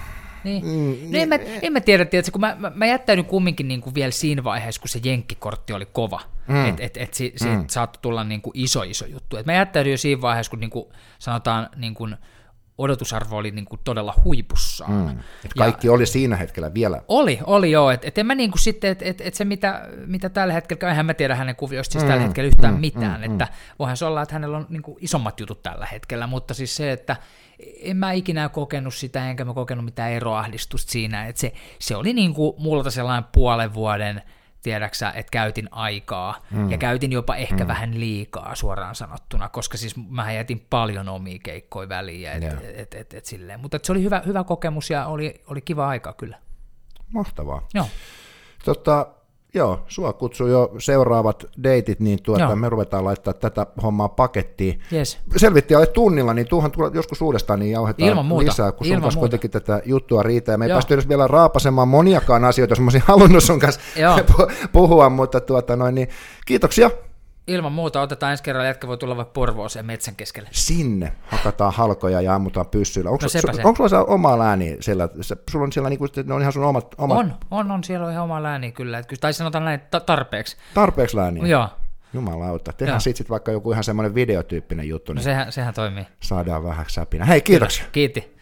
En mä tiedä, kun mä jättäydyin kumminkin niin kuin vielä siinä vaiheessa, kun se jenkkikortti oli kova, että siitä saattoi tulla niin kuin iso juttu. Et mä jättäydyin jo siinä vaiheessa, kun niin kuin, sanotaan, niin kuin odotusarvo oli niin kuin todella huipussaan. Kaikki oli siinä hetkellä vielä. Oli joo, että en mä niin kuin sitten, että se mitä tällä hetkellä, eihän mä tiedä hänen kuvioista siis tällä hetkellä yhtään mitään, että voihan se olla, että hänellä on niin kuin isommat jutut tällä hetkellä, mutta siis se, että en mä ikinä kokenut sitä, enkä mä kokenut mitään eroahdistusta siinä, että se oli niin kuin multa sellainen 0,5 vuoden, tiedäksä, että käytin aikaa, ja käytin jopa ehkä vähän liikaa suoraan sanottuna, koska siis mä jätin paljon omia keikkoja väliin, silleen, mutta se oli hyvä kokemus, ja oli kiva aika kyllä. Mahtavaa. Joo. Joo, sua kutsuu jo seuraavat deitit, niin me ruvetaan laittaa tätä hommaa pakettiin. Yes. Selvittiin alle tunnilla, niin tuohan joskus uudestaan, niin jauhetaan lisää, kun sun kanssa kuitenkin tätä juttua riittää. Me ei päästy edes vielä raapasemaan moniakaan asioita, jos mä olisin halunnut sun kanssa puhua, mutta niin kiitoksia. Ilman muuta, otetaan ensi kerralla, jätkä voi tulla vaikka Porvooseen metsän keskelle. Sinne hakataan halkoja ja ammutaan pyssyillä. Onko sulla omaa lääniä siellä? Sulla on siellä, ne on ihan sun omat... On, siellä on ihan omaa lääniä kyllä. Tai sanotaan näin, tarpeeksi. Tarpeeksi lääniä? Joo. Jumalauta. Tehdään siitä vaikka joku ihan semmoinen videotyyppinen juttu. No niin sehän toimii. Saadaan vähän säpinä. Hei, kiitoksia. Kiitti.